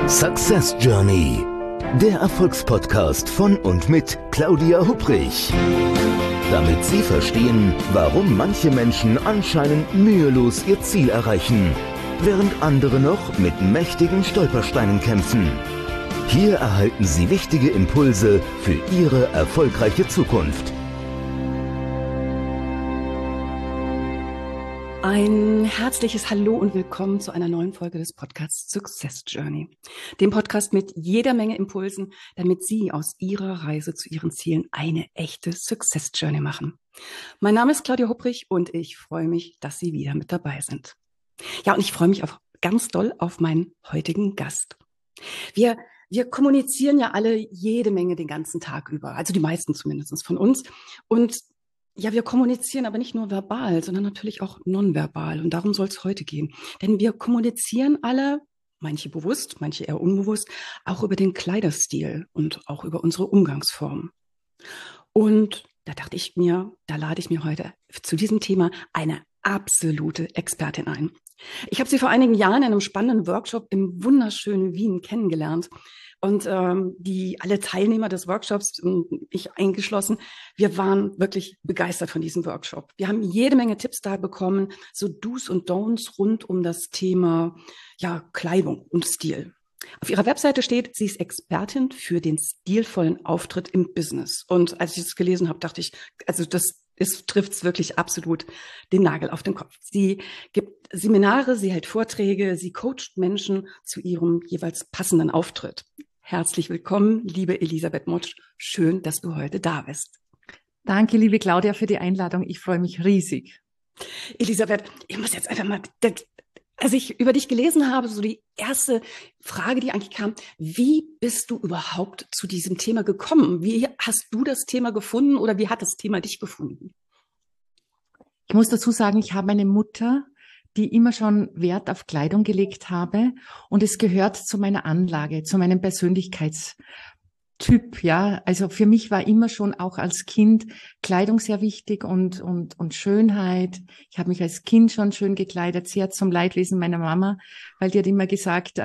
Success Journey, der Erfolgspodcast von und mit Claudia Hupprich. Damit Sie verstehen, warum manche Menschen anscheinend mühelos ihr Ziel erreichen, während andere noch mit mächtigen Stolpersteinen kämpfen. Hier erhalten Sie wichtige Impulse für Ihre erfolgreiche Zukunft. Ein herzliches Hallo und willkommen zu einer neuen Folge des Podcasts Success Journey. Dem Podcast mit jeder Menge Impulsen, damit Sie aus Ihrer Reise zu Ihren Zielen eine echte Success Journey machen. Mein Name ist Claudia Hupprich und ich freue mich, dass Sie wieder mit dabei sind. Ja, und ich freue mich auch ganz doll auf meinen heutigen Gast. Wir kommunizieren ja alle jede Menge den ganzen Tag über, also die meisten zumindest von uns. Und ja, wir kommunizieren aber nicht nur verbal, sondern natürlich auch nonverbal. Und darum soll es heute gehen. Denn wir kommunizieren alle, manche bewusst, manche eher unbewusst, auch über den Kleiderstil und auch über unsere Umgangsform. Und da dachte ich mir, da lade ich mir heute zu diesem Thema eine absolute Expertin ein. Ich habe sie vor einigen Jahren in einem spannenden Workshop im wunderschönen Wien kennengelernt. Und alle Teilnehmer des Workshops, ich eingeschlossen, wir waren wirklich begeistert von diesem Workshop. Wir haben jede Menge Tipps da bekommen, so Do's und Don'ts rund um das Thema Kleidung und Stil. Auf ihrer Webseite steht, sie ist Expertin für den stilvollen Auftritt im Business. Und als ich das gelesen habe, dachte ich, also trifft wirklich absolut den Nagel auf den Kopf. Sie gibt Seminare, sie hält Vorträge, sie coacht Menschen zu ihrem jeweils passenden Auftritt. Herzlich willkommen, liebe Elisabeth Motsch. Schön, dass du heute da bist. Danke, liebe Claudia, für die Einladung. Ich freue mich riesig. Elisabeth, ich muss jetzt einfach mal, als ich über dich gelesen habe, so die erste Frage, die eigentlich kam, wie bist du überhaupt zu diesem Thema gekommen? Wie hast du das Thema gefunden oder wie hat das Thema dich gefunden? Ich muss dazu sagen, ich habe eine Mutter, die immer schon Wert auf Kleidung gelegt habe und es gehört zu meiner Anlage, zu meinem Persönlichkeitstyp, ja. Also für mich war immer schon auch als Kind Kleidung sehr wichtig und Schönheit. Ich habe mich als Kind schon schön gekleidet, sehr zum Leidwesen meiner Mama, weil die hat immer gesagt,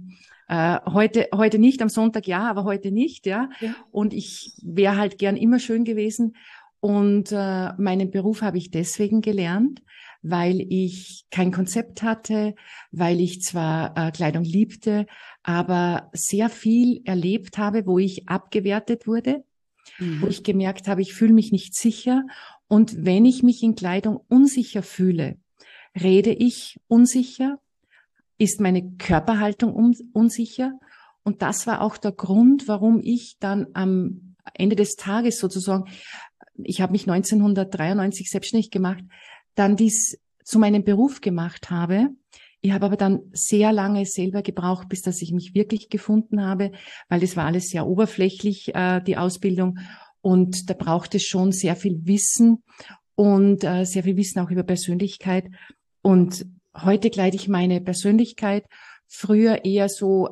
heute nicht, am Sonntag ja, aber heute nicht, ja. Und ich wäre halt gern immer schön gewesen. Und meinen Beruf habe ich deswegen gelernt, weil ich kein Konzept hatte, weil ich zwar Kleidung liebte, aber sehr viel erlebt habe, wo ich abgewertet wurde, wo ich gemerkt habe, ich fühle mich nicht sicher. Und wenn ich mich in Kleidung unsicher fühle, rede ich unsicher, ist meine Körperhaltung unsicher. Und das war auch der Grund, warum ich dann am Ende des Tages sozusagen, ich habe mich 1993 selbstständig gemacht, dann dies zu meinem Beruf gemacht habe. Ich habe aber dann sehr lange selber gebraucht, bis dass ich mich wirklich gefunden habe, weil das war alles sehr oberflächlich, die Ausbildung. Und da braucht es schon sehr viel Wissen und sehr viel Wissen auch über Persönlichkeit. Und heute kleide ich meine Persönlichkeit, früher eher so,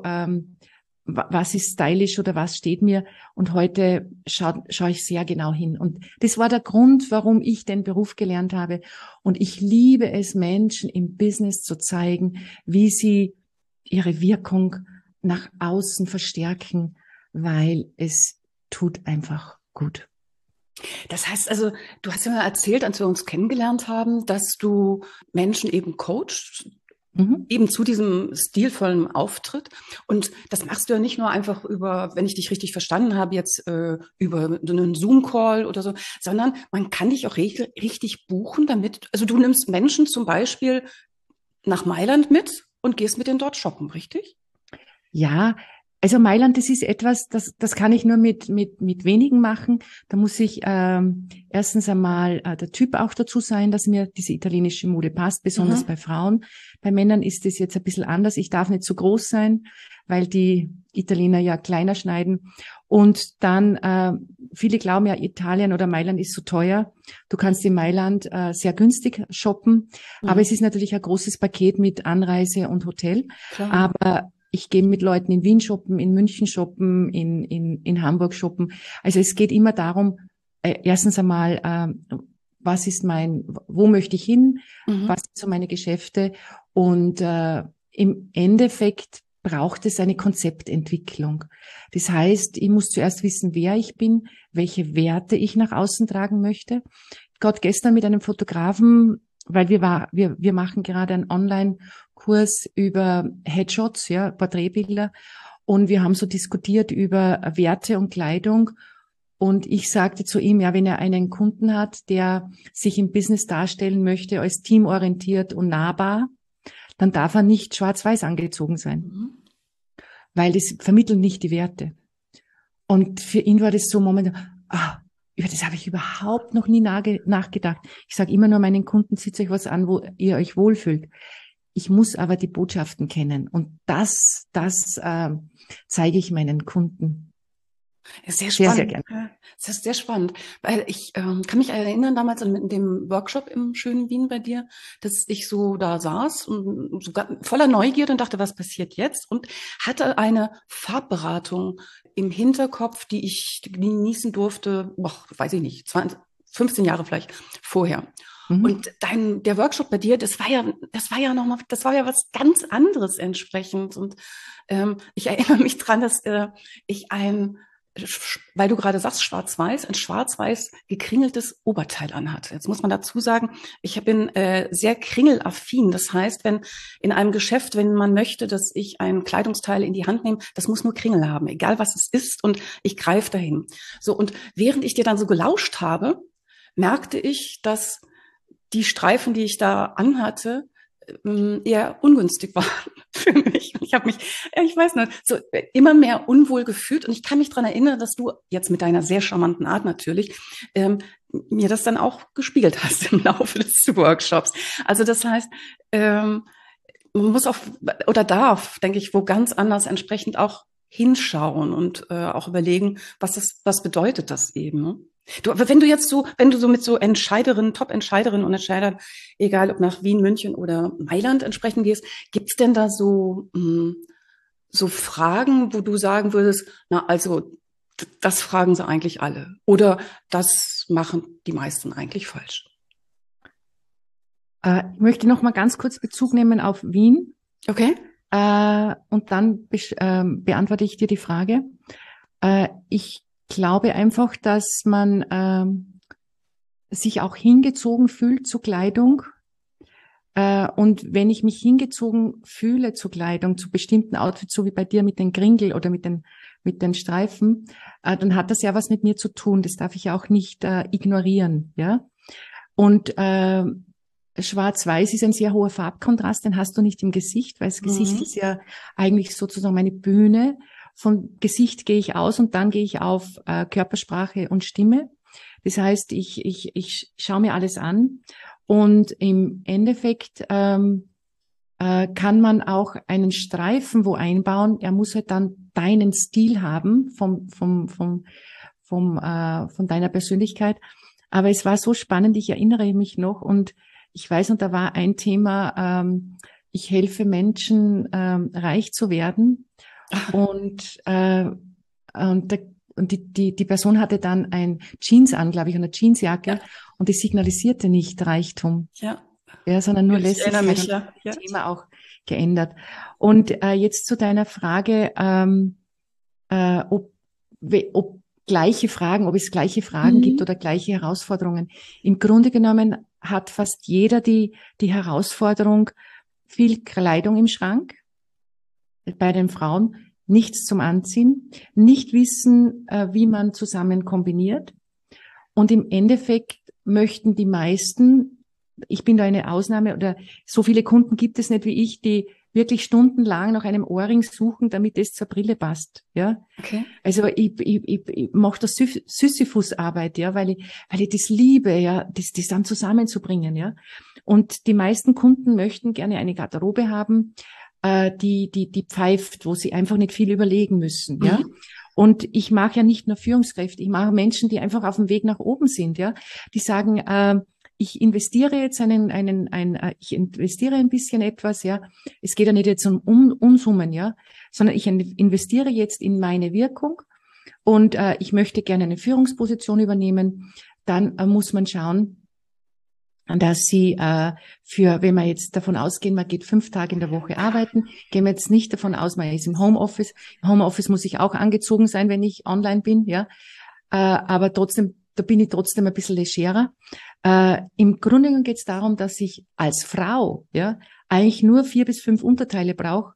was ist stylisch oder was steht mir? Und heute schaue ich sehr genau hin. Und das war der Grund, warum ich den Beruf gelernt habe. Und ich liebe es, Menschen im Business zu zeigen, wie sie ihre Wirkung nach außen verstärken, weil es tut einfach gut. Das heißt also, du hast ja mal erzählt, als wir uns kennengelernt haben, dass du Menschen eben coachst, eben zu diesem stilvollen Auftritt. Und das machst du ja nicht nur einfach über, wenn ich dich richtig verstanden habe, jetzt über einen Zoom-Call oder so, sondern man kann dich auch richtig buchen damit. Also du nimmst Menschen zum Beispiel nach Mailand mit und gehst mit denen dort shoppen, richtig? Ja, also Mailand, das ist etwas, das kann ich nur mit wenigen machen. Da muss ich erstens einmal der Typ auch dazu sein, dass mir diese italienische Mode passt, besonders bei Frauen. Bei Männern ist es jetzt ein bisschen anders. Ich darf nicht zu groß sein, weil die Italiener ja kleiner schneiden. Und dann, viele glauben ja, Italien oder Mailand ist so teuer. Du kannst in Mailand sehr günstig shoppen, aber es ist natürlich ein großes Paket mit Anreise und Hotel. Klar. Aber ich gehe mit Leuten in Wien shoppen, in München shoppen, in Hamburg shoppen. Also es geht immer darum, erstens einmal, wo möchte ich hin? Was sind so meine Geschäfte? Und im Endeffekt braucht es eine Konzeptentwicklung. Das heißt, ich muss zuerst wissen, wer ich bin, welche Werte ich nach außen tragen möchte. Gerade gestern mit einem Fotografen, weil wir machen gerade einen Online-Kurs über Headshots, ja, Porträtbilder, und wir haben so diskutiert über Werte und Kleidung. Und ich sagte zu ihm, ja, wenn er einen Kunden hat, der sich im Business darstellen möchte als teamorientiert und nahbar, dann darf er nicht schwarz-weiß angezogen sein, weil das vermittelt nicht die Werte. Und für ihn war das so ein Moment, über das habe ich überhaupt noch nie nachgedacht. Ich sage immer nur meinen Kunden, zieht euch was an, wo ihr euch wohlfühlt. Ich muss aber die Botschaften kennen, und das zeige ich meinen Kunden. Sehr Sehr, spannend. sehr gerne. Das ist sehr spannend, weil ich kann mich erinnern, damals in dem Workshop im schönen Wien bei dir, dass ich so da saß und so voller Neugierde und dachte, was passiert jetzt? Und hatte eine Farbberatung im Hinterkopf, die ich genießen durfte, weiß ich nicht, 15 Jahre vielleicht vorher. Und der Workshop bei dir, das war ja was ganz anderes entsprechend. Und ich erinnere mich dran, dass ich weil du gerade sagst, schwarz-weiß, ein schwarz-weiß gekringeltes Oberteil anhatte. Jetzt muss man dazu sagen, ich bin sehr kringelaffin. Das heißt, wenn in einem Geschäft, wenn man möchte, dass ich ein Kleidungsteil in die Hand nehme, das muss nur Kringel haben, egal was es ist, und ich greife dahin. So, und während ich dir dann so gelauscht habe, merkte ich, dass die Streifen, die ich da anhatte, eher ungünstig waren für mich. Ich habe mich, ich weiß nicht, so immer mehr unwohl gefühlt, und ich kann mich daran erinnern, dass du jetzt mit deiner sehr charmanten Art natürlich mir das dann auch gespiegelt hast im Laufe des Workshops. Also das heißt, man muss darf, denke ich, wo ganz anders entsprechend auch hinschauen und auch überlegen, was bedeutet das eben, ne? Aber wenn du so mit so Top-Entscheiderinnen und Entscheidern, egal ob nach Wien, München oder Mailand entsprechend gehst, gibt's denn da so Fragen, wo du sagen würdest, na, also, das fragen sie eigentlich alle, oder das machen die meisten eigentlich falsch? Ich möchte noch mal ganz kurz Bezug nehmen auf Wien. Okay. Und dann beantworte ich dir die Frage. Ich glaube einfach, dass man sich auch hingezogen fühlt zu Kleidung. Und wenn ich mich hingezogen fühle zu Kleidung, zu bestimmten Outfits, so wie bei dir mit den Kringel oder mit den Streifen, dann hat das ja was mit mir zu tun. Das darf ich auch nicht ignorieren, ja. Und Schwarz-Weiß ist ein sehr hoher Farbkontrast, den hast du nicht im Gesicht, weil das Gesicht ist ja eigentlich sozusagen meine Bühne. Von Gesicht gehe ich aus und dann gehe ich auf Körpersprache und Stimme. Das heißt, ich schaue mir alles an, und im Endeffekt kann man auch einen Streifen wo einbauen. Er muss halt dann deinen Stil haben von deiner Persönlichkeit. Aber es war so spannend, ich erinnere mich noch, und ich weiß, und da war ein Thema, ich helfe Menschen, reich zu werden. Und die Person hatte dann ein Jeans an, glaube ich, und eine Jeansjacke, ja. Und die signalisierte nicht Reichtum, ja, sondern nur Lässigkeit. Und das Thema auch geändert. Und jetzt zu deiner Frage, ob es gleiche Fragen gibt oder gleiche Herausforderungen. Im Grunde genommen hat fast jeder die Herausforderung, viel Kleidung im Schrank. Bei den Frauen nichts zum Anziehen, nicht wissen, wie man zusammen kombiniert. Und im Endeffekt möchten die meisten, ich bin da eine Ausnahme, oder so viele Kunden gibt es nicht wie ich, die wirklich stundenlang nach einem Ohrring suchen, damit es zur Brille passt, ja. Okay. Also ich mache das Sisyphus-Arbeit, ja, weil ich das liebe, ja, das dann zusammenzubringen, ja. Und die meisten Kunden möchten gerne eine Garderobe haben, die pfeift, wo sie einfach nicht viel überlegen müssen, ja. Und ich mache ja nicht nur Führungskräfte, ich mache Menschen, die einfach auf dem Weg nach oben sind, ja. Die sagen, ich investiere jetzt ich investiere ein bisschen etwas, ja. Es geht ja nicht jetzt um Unsummen, ja, sondern ich investiere jetzt in meine Wirkung, und ich möchte gerne eine Führungsposition übernehmen. Dann muss man schauen, dass sie wenn wir jetzt davon ausgehen, man geht 5 Tage in der Woche arbeiten, gehen wir jetzt nicht davon aus, man ist im Homeoffice. Im Homeoffice muss ich auch angezogen sein, wenn ich online bin, ja. Aber trotzdem, da bin ich trotzdem ein bisschen legerer. Im Grunde genommen geht es darum, dass ich als Frau, ja, eigentlich nur 4 bis 5 Unterteile brauche,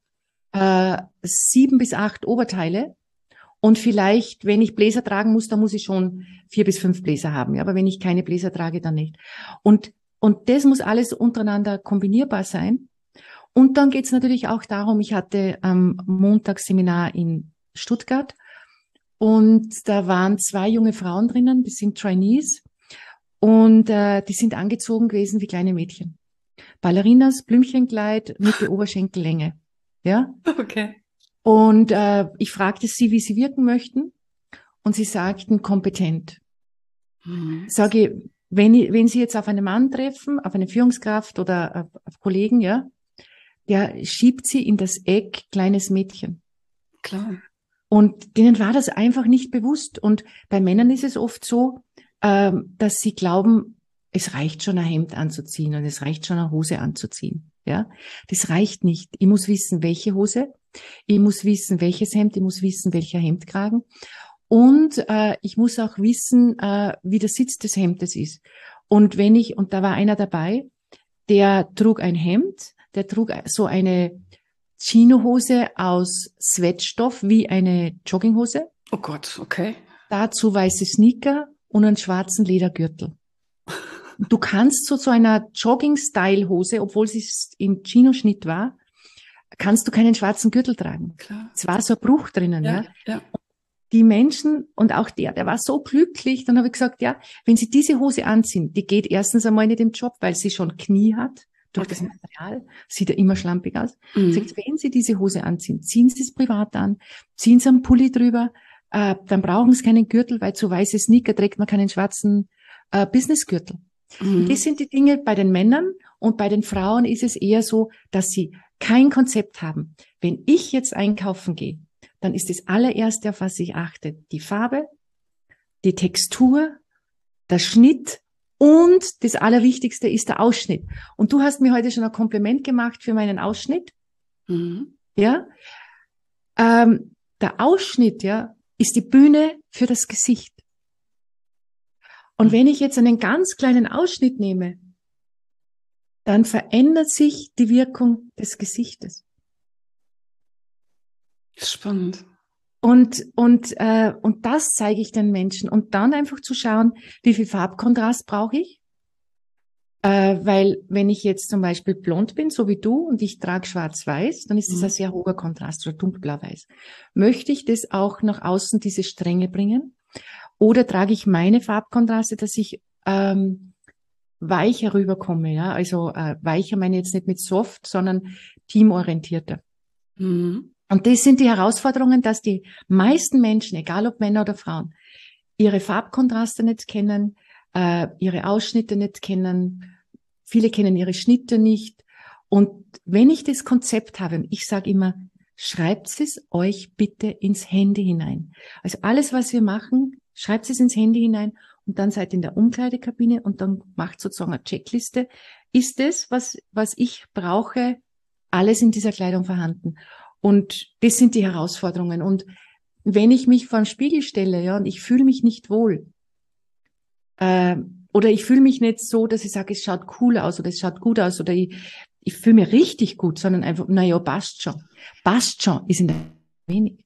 7 bis 8 Oberteile. Und vielleicht, wenn ich Bläser tragen muss, dann muss ich schon 4 bis 5 Bläser haben. Ja, aber wenn ich keine Bläser trage, dann nicht. Und das muss alles untereinander kombinierbar sein. Und dann geht es natürlich auch darum, ich hatte am Montag Seminar in Stuttgart und da waren 2 junge Frauen drinnen, die sind Trainees und die sind angezogen gewesen wie kleine Mädchen. Ballerinas, Blümchenkleid, Mitte Oberschenkellänge. Ja? Okay. Und ich fragte sie, wie sie wirken möchten und sie sagten kompetent. Sage ich, wenn Sie jetzt auf einen Mann treffen, auf eine Führungskraft oder auf Kollegen, ja, der schiebt sie in das Eck kleines Mädchen. Klar. Und denen war das einfach nicht bewusst. Und bei Männern ist es oft so, dass sie glauben, es reicht schon ein Hemd anzuziehen und es reicht schon eine Hose anzuziehen. Ja, das reicht nicht. Ich muss wissen, welche Hose. Ich muss wissen, welches Hemd. Ich muss wissen, welcher Hemdkragen. Und ich muss auch wissen, wie der Sitz des Hemdes ist. Und da war einer dabei, der trug ein Hemd, der trug so eine Chinohose aus Sweatstoff wie eine Jogginghose. Oh Gott, okay. Dazu weiße Sneaker und einen schwarzen Ledergürtel. Du kannst so einer Jogging-Style-Hose, obwohl sie im Chino-Schnitt war, kannst du keinen schwarzen Gürtel tragen. Klar. Es war so ein Bruch drinnen. Ja. Die Menschen und auch der war so glücklich. Dann habe ich gesagt, ja, wenn Sie diese Hose anziehen, die geht erstens einmal nicht im Job, weil sie schon Knie hat. Durch das Material sieht ja immer schlampig aus. Sagt, wenn Sie diese Hose anziehen, ziehen Sie es privat an, ziehen Sie einen Pulli drüber, dann brauchen Sie keinen Gürtel, weil zu weiße Sneaker trägt man keinen schwarzen Businessgürtel. Das sind die Dinge bei den Männern, und bei den Frauen ist es eher so, dass sie kein Konzept haben. Wenn ich jetzt einkaufen gehe, dann ist das allererste, auf was ich achte, die Farbe, die Textur, der Schnitt und das Allerwichtigste ist der Ausschnitt. Und du hast mir heute schon ein Kompliment gemacht für meinen Ausschnitt. Ja, der Ausschnitt, ja, ist die Bühne für das Gesicht. Und wenn ich jetzt einen ganz kleinen Ausschnitt nehme, dann verändert sich die Wirkung des Gesichtes. Spannend. Und das zeige ich den Menschen. Und dann einfach zu schauen, wie viel Farbkontrast brauche ich? Weil wenn ich jetzt zum Beispiel blond bin, so wie du, und ich trage schwarz-weiß, dann ist das ein sehr hoher Kontrast, oder dunkelblau-weiß. Möchte ich das auch nach außen, diese Strenge bringen? Oder trage ich meine Farbkontraste, dass ich weicher rüberkomme, ja? Also weicher meine ich jetzt nicht mit soft, sondern teamorientierter. Und das sind die Herausforderungen, dass die meisten Menschen, egal ob Männer oder Frauen, ihre Farbkontraste nicht kennen, ihre Ausschnitte nicht kennen, viele kennen ihre Schnitte nicht. Und wenn ich das Konzept habe, und ich sage immer, schreibt es euch bitte ins Handy hinein. Also alles, was wir machen, schreibt es ins Handy hinein und dann seid ihr in der Umkleidekabine und dann macht sozusagen eine Checkliste. Ist das, was ich brauche, alles in dieser Kleidung vorhanden? Und das sind die Herausforderungen. Und wenn ich mich vor den Spiegel stelle, ja, und ich fühle mich nicht wohl, oder ich fühle mich nicht so, dass ich sage, es schaut cool aus oder es schaut gut aus oder ich fühle mich richtig gut, sondern einfach, naja, passt schon. Passt schon ist in der wenig.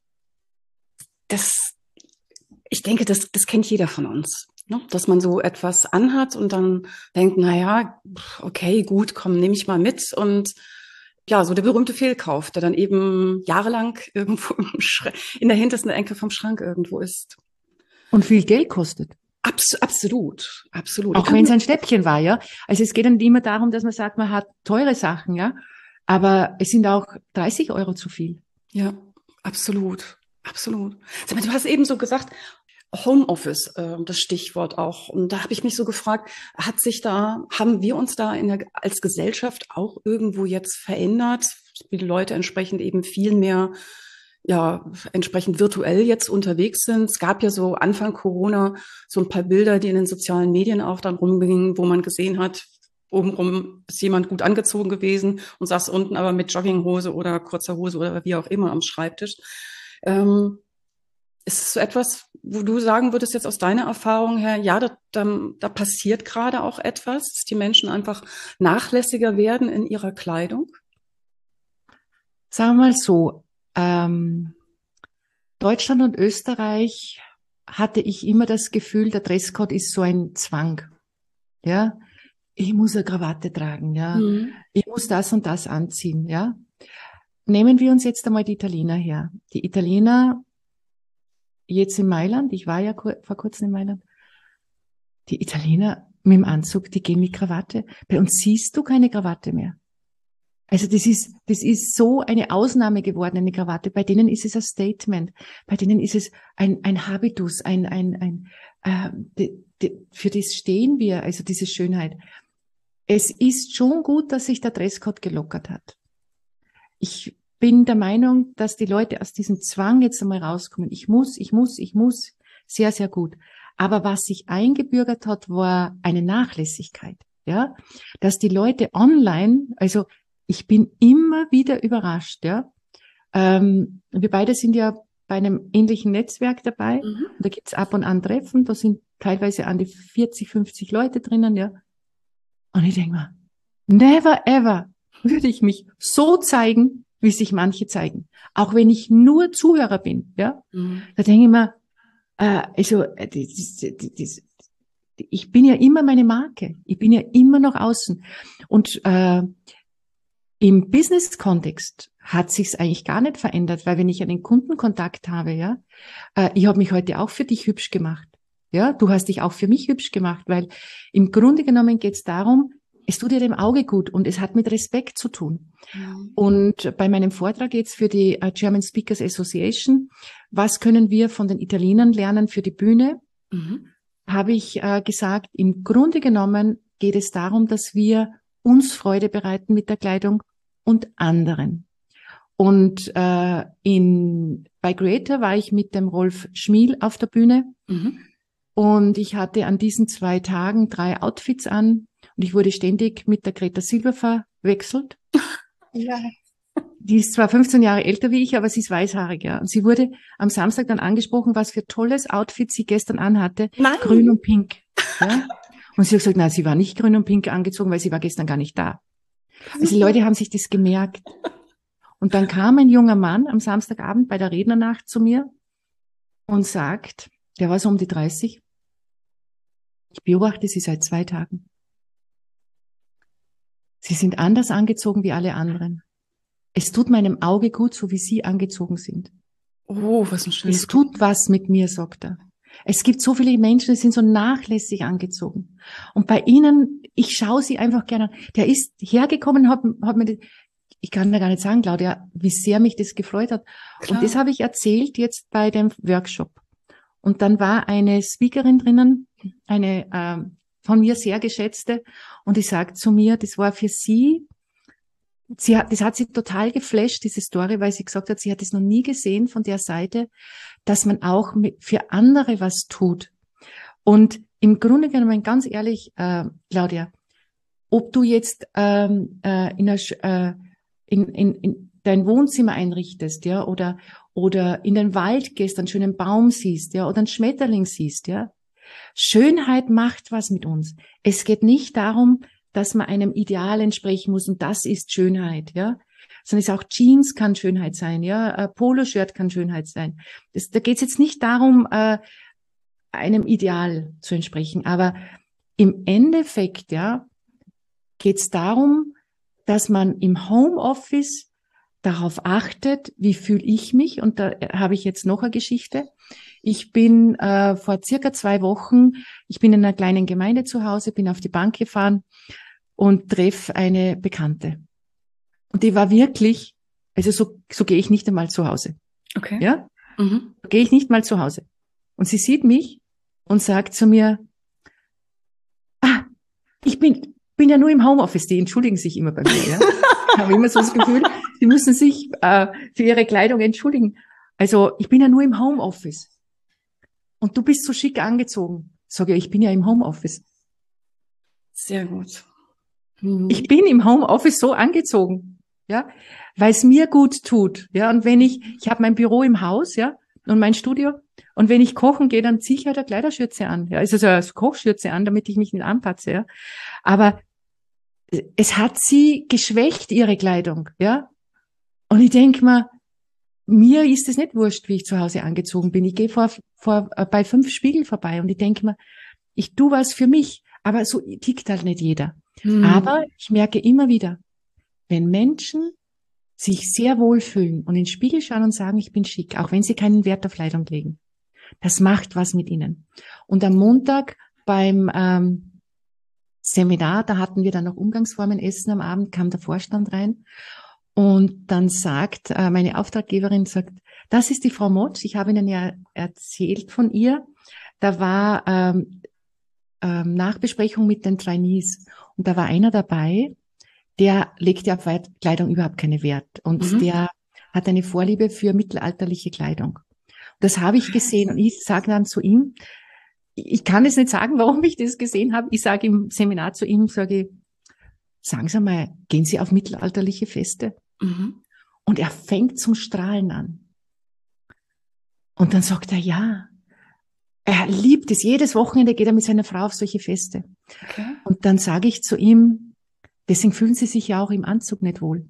Ich denke, das kennt jeder von uns, ne? Dass man so etwas anhat und dann denkt, naja, okay, gut, komm, nehme ich mal mit. Und ja, so der berühmte Fehlkauf, der dann eben jahrelang irgendwo in der hintersten Ecke vom Schrank irgendwo ist. Und viel Geld kostet. Absolut. Auch wenn es ein Schnäppchen war, ja. Also es geht dann nicht immer darum, dass man sagt, man hat teure Sachen, ja. Aber es sind auch 30 Euro zu viel. Ja, absolut. Sag mal, du hast eben so gesagt, Homeoffice, das Stichwort auch. Und da habe ich mich so gefragt, haben wir uns da als Gesellschaft auch irgendwo jetzt verändert, wie die Leute entsprechend eben viel mehr, ja, entsprechend virtuell jetzt unterwegs sind? Es gab ja so Anfang Corona so ein paar Bilder, die in den sozialen Medien auch dann rumgingen, wo man gesehen hat, obenrum ist jemand gut angezogen gewesen und saß unten aber mit Jogginghose oder kurzer Hose oder wie auch immer am Schreibtisch. Ist es so etwas, wo du sagen würdest jetzt aus deiner Erfahrung her, ja, da passiert gerade auch etwas, dass die Menschen einfach nachlässiger werden in ihrer Kleidung? Sagen wir mal so, Deutschland und Österreich hatte ich immer das Gefühl, der Dresscode ist so ein Zwang. Ja, ich muss eine Krawatte tragen, ja. Mhm. Ich muss das und das anziehen, ja. Nehmen wir uns jetzt einmal die Italiener her. Die Italiener jetzt in Mailand, ich war ja vor kurzem in Mailand, die Italiener mit dem Anzug, die gehen mit Krawatte. Bei uns siehst du keine Krawatte mehr. Also das ist so eine Ausnahme geworden, eine Krawatte. Bei denen ist es ein Statement. Bei denen ist es ein Habitus, für das stehen wir, also diese Schönheit. Es ist schon gut, dass sich der Dresscode gelockert hat. Ich bin der Meinung, dass die Leute aus diesem Zwang jetzt einmal rauskommen. Ich muss. Sehr, sehr gut. Aber was sich eingebürgert hat, war eine Nachlässigkeit. Ja, dass die Leute online, also ich bin immer wieder überrascht, ja. Wir beide sind ja bei einem ähnlichen Netzwerk dabei. Mhm. Und da gibt's ab und an Treffen, da sind teilweise an die 40, 50 Leute drinnen, ja. Und ich denke mir, never ever würde ich mich so zeigen, wie sich manche zeigen. Auch wenn ich nur Zuhörer bin, ja. Mhm. Da denke ich mir, ich bin ja immer meine Marke. Ich bin ja immer noch außen. Und im Business-Kontext hat sich's eigentlich gar nicht verändert, weil wenn ich einen Kundenkontakt habe, ja, ich habe mich heute auch für dich hübsch gemacht. Ja, du hast dich auch für mich hübsch gemacht, weil im Grunde genommen geht's darum, es tut dir dem Auge gut und es hat mit Respekt zu tun. Mhm. Und bei meinem Vortrag jetzt für die German Speakers Association, was können wir von den Italienern lernen für die Bühne, habe ich gesagt, im Grunde genommen geht es darum, dass wir uns Freude bereiten mit der Kleidung und anderen. Und bei Creator war ich mit dem Rolf Schmiel auf der Bühne. Und ich hatte an diesen 2 Tagen 3 Outfits an und ich wurde ständig mit der Greta Silber verwechselt. Ja. Die ist zwar 15 Jahre älter wie ich, aber sie ist weißhaarig, ja. Und sie wurde am Samstag dann angesprochen, was für tolles Outfit sie gestern anhatte. Nein. Grün und pink. Ja. Und sie hat gesagt, nein, sie war nicht grün und pink angezogen, weil sie war gestern gar nicht da. Also die Leute haben sich das gemerkt. Und dann kam ein junger Mann am Samstagabend bei der Rednernacht zu mir und sagt, der war so um die 30, ich beobachte Sie seit 2 Tagen. Sie sind anders angezogen wie alle anderen. Es tut meinem Auge gut, so wie Sie angezogen sind. Oh, was ein schönes Es tut was mit mir, sagt er. Es gibt so viele Menschen, die sind so nachlässig angezogen. Und bei Ihnen, ich schaue Sie einfach gerne an. Der ist hergekommen, hat mir, ich kann da gar nicht sagen, Claudia, wie sehr mich das gefreut hat. Klar. Und das habe ich erzählt jetzt bei dem Workshop. Und dann war eine Speakerin drinnen, eine von mir sehr geschätzte, und die sagt zu mir, das war für sie, das hat sie total geflasht, diese Story, weil sie gesagt hat, sie hat es noch nie gesehen von der Seite, dass man auch für andere was tut. Und im Grunde genommen, ganz ehrlich, Claudia, ob du jetzt in dein Wohnzimmer einrichtest, ja, oder in den Wald gehst, einen schönen Baum siehst, ja, oder einen Schmetterling siehst, ja. Schönheit macht was mit uns. Es geht nicht darum, dass man einem Ideal entsprechen muss und das ist Schönheit, ja. Sondern es ist auch Jeans kann Schönheit sein, ja, Poloshirt kann Schönheit sein. Da geht es jetzt nicht darum, einem Ideal zu entsprechen, aber im Endeffekt, ja, geht es darum, dass man im Homeoffice darauf achtet, wie fühle ich mich, und da habe ich jetzt noch eine Geschichte. Ich bin vor circa 2 Wochen, ich bin in einer kleinen Gemeinde zu Hause, bin auf die Bank gefahren und treffe eine Bekannte. Und die war wirklich, also so gehe ich nicht einmal zu Hause. Okay. Ja? So gehe ich nicht mal zu Hause. Und sie sieht mich und sagt zu mir, ich bin ja nur im Homeoffice, die entschuldigen sich immer bei mir, ja. Ich habe immer so das Gefühl, sie müssen sich für ihre Kleidung entschuldigen. Also ich bin ja nur im Homeoffice. Und du bist so schick angezogen. Sag ich bin ja im Homeoffice. Sehr gut. Ich bin im Homeoffice so angezogen, ja, weil es mir gut tut, ja. Und wenn ich habe mein Büro im Haus, ja, und mein Studio. Und wenn ich kochen gehe, dann ziehe ich halt eine Kleiderschürze an, ja, also so eine Kochschürze an, damit ich mich nicht anpatze, ja. Aber es hat sie geschwächt, ihre Kleidung, ja. Und ich denke mir ist es nicht wurscht, wie ich zu Hause angezogen bin. Ich gehe bei 5 Spiegeln vorbei und ich denke mir, ich tue was für mich, aber so tickt halt nicht jeder. Aber ich merke immer wieder, wenn Menschen sich sehr wohlfühlen und in den Spiegel schauen und sagen, ich bin schick, auch wenn sie keinen Wert auf Kleidung legen, das macht was mit ihnen. Und am Montag beim Seminar, da hatten wir dann noch Umgangsformen essen am Abend, kam der Vorstand rein und dann sagt meine Auftraggeberin, das ist die Frau Motsch, ich habe Ihnen ja erzählt von ihr, da war Nachbesprechung mit den Trainees und da war einer dabei, der legt ja auf Kleidung überhaupt keinen Wert und der hat eine Vorliebe für mittelalterliche Kleidung. Das habe ich gesehen und ich sage dann zu ihm, ich kann es nicht sagen, warum ich das gesehen habe. Ich sage im Seminar zu ihm, sagen Sie mal, gehen Sie auf mittelalterliche Feste? Und er fängt zum Strahlen an. Und dann sagt er, ja, er liebt es. Jedes Wochenende geht er mit seiner Frau auf solche Feste. Okay. Und dann sage ich zu ihm, deswegen fühlen Sie sich ja auch im Anzug nicht wohl.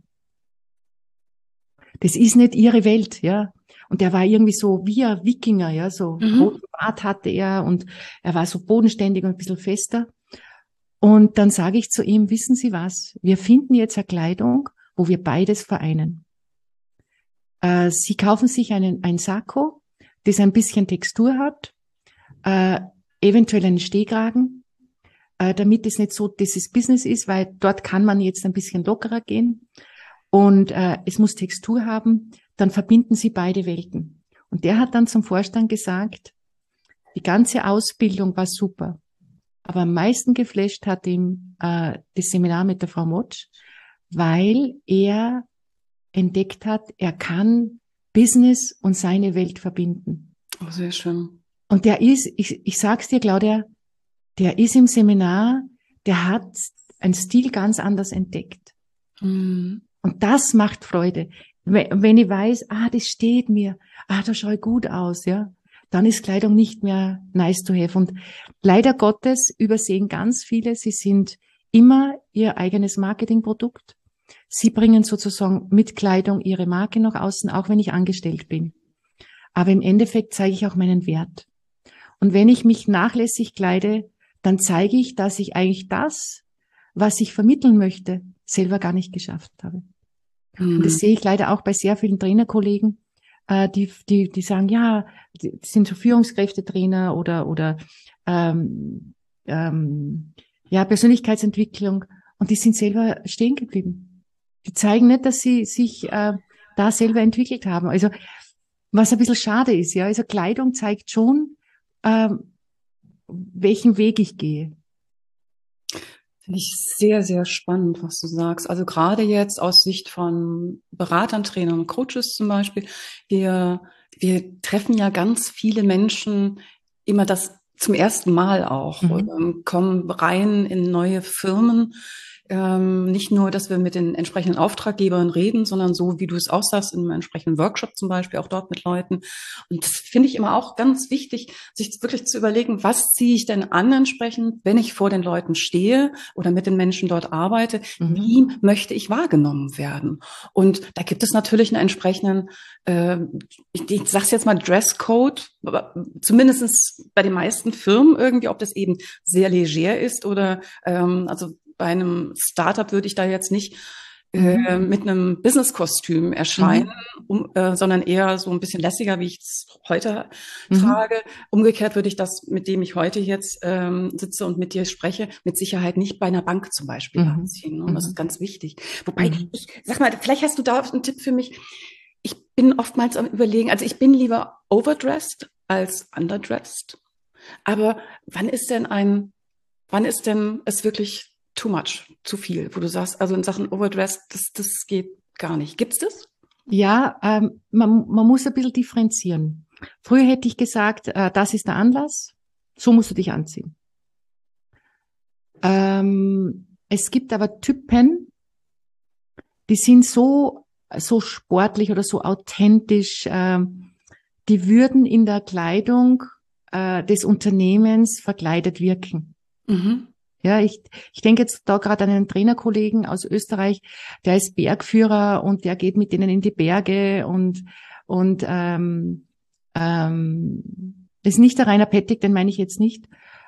Das ist nicht Ihre Welt, ja. Und er war irgendwie so wie ein Wikinger, ja, so roten Bart hatte er und er war so bodenständig und ein bisschen fester. Und dann sage ich zu ihm, wissen Sie was? Wir finden jetzt eine Kleidung, wo wir beides vereinen. Sie kaufen sich ein Sakko, das ein bisschen Textur hat, eventuell einen Stehkragen, damit es nicht so dieses Business ist, weil dort kann man jetzt ein bisschen lockerer gehen. Und es muss Textur haben, dann verbinden sie beide Welten. Und der hat dann zum Vorstand gesagt, die ganze Ausbildung war super, aber am meisten geflasht hat ihm das Seminar mit der Frau Motsch, weil er entdeckt hat, er kann Business und seine Welt verbinden. Oh, sehr schön. Und der ist, ich sag's dir, Claudia, der ist im Seminar, der hat einen Stil ganz anders entdeckt. Und das macht Freude. Wenn ich weiß, das steht mir, da schaue ich gut aus, ja, dann ist Kleidung nicht mehr nice to have. Und leider Gottes übersehen ganz viele, sie sind immer ihr eigenes Marketingprodukt. Sie bringen sozusagen mit Kleidung ihre Marke nach außen, auch wenn ich angestellt bin. Aber im Endeffekt zeige ich auch meinen Wert. Und wenn ich mich nachlässig kleide, dann zeige ich, dass ich eigentlich das, was ich vermitteln möchte, selber gar nicht geschafft habe. Und das sehe ich leider auch bei sehr vielen Trainerkollegen, die sagen, ja, die sind so Führungskräftetrainer oder Persönlichkeitsentwicklung und die sind selber stehen geblieben. Die zeigen nicht, dass sie sich da selber entwickelt haben. Also was ein bisschen schade ist, ja, also Kleidung zeigt schon, welchen Weg ich gehe. Finde ich sehr, sehr spannend, was du sagst. Also gerade jetzt aus Sicht von Beratern, Trainern und Coaches zum Beispiel. Wir treffen ja ganz viele Menschen immer das zum ersten Mal auch, kommen rein in neue Firmen. Nicht nur, dass wir mit den entsprechenden Auftraggebern reden, sondern so, wie du es auch sagst, in einem entsprechenden Workshop zum Beispiel, auch dort mit Leuten. Und das finde ich immer auch ganz wichtig, sich wirklich zu überlegen, was ziehe ich denn an entsprechend, wenn ich vor den Leuten stehe oder mit den Menschen dort arbeite, wie möchte ich wahrgenommen werden? Und da gibt es natürlich einen entsprechenden, ich sag's jetzt mal Dresscode, aber zumindest bei den meisten Firmen irgendwie, ob das eben sehr leger ist oder also bei einem Startup würde ich da jetzt nicht mit einem Business-Kostüm erscheinen, sondern eher so ein bisschen lässiger, wie ich es heute trage. Umgekehrt würde ich das, mit dem ich heute jetzt sitze und mit dir spreche, mit Sicherheit nicht bei einer Bank zum Beispiel anziehen. Und das ist ganz wichtig. Wobei, ich sag mal, vielleicht hast du da einen Tipp für mich. Ich bin oftmals am Überlegen, also ich bin lieber overdressed als underdressed. Aber wann ist denn es wirklich too much, zu viel, wo du sagst, also in Sachen Overdressed, das geht gar nicht. Gibt's das? Ja, man muss ein bisschen differenzieren. Früher hätte ich gesagt, das ist der Anlass, so musst du dich anziehen. Es gibt aber Typen, die sind so sportlich oder so authentisch, die würden in der Kleidung des Unternehmens verkleidet wirken. Mhm. Ja, ich denke jetzt da gerade an einen Trainerkollegen aus Österreich, der ist Bergführer und der geht mit denen in die Berge und ist nicht der Rainer Pettig, den meine ich jetzt nicht.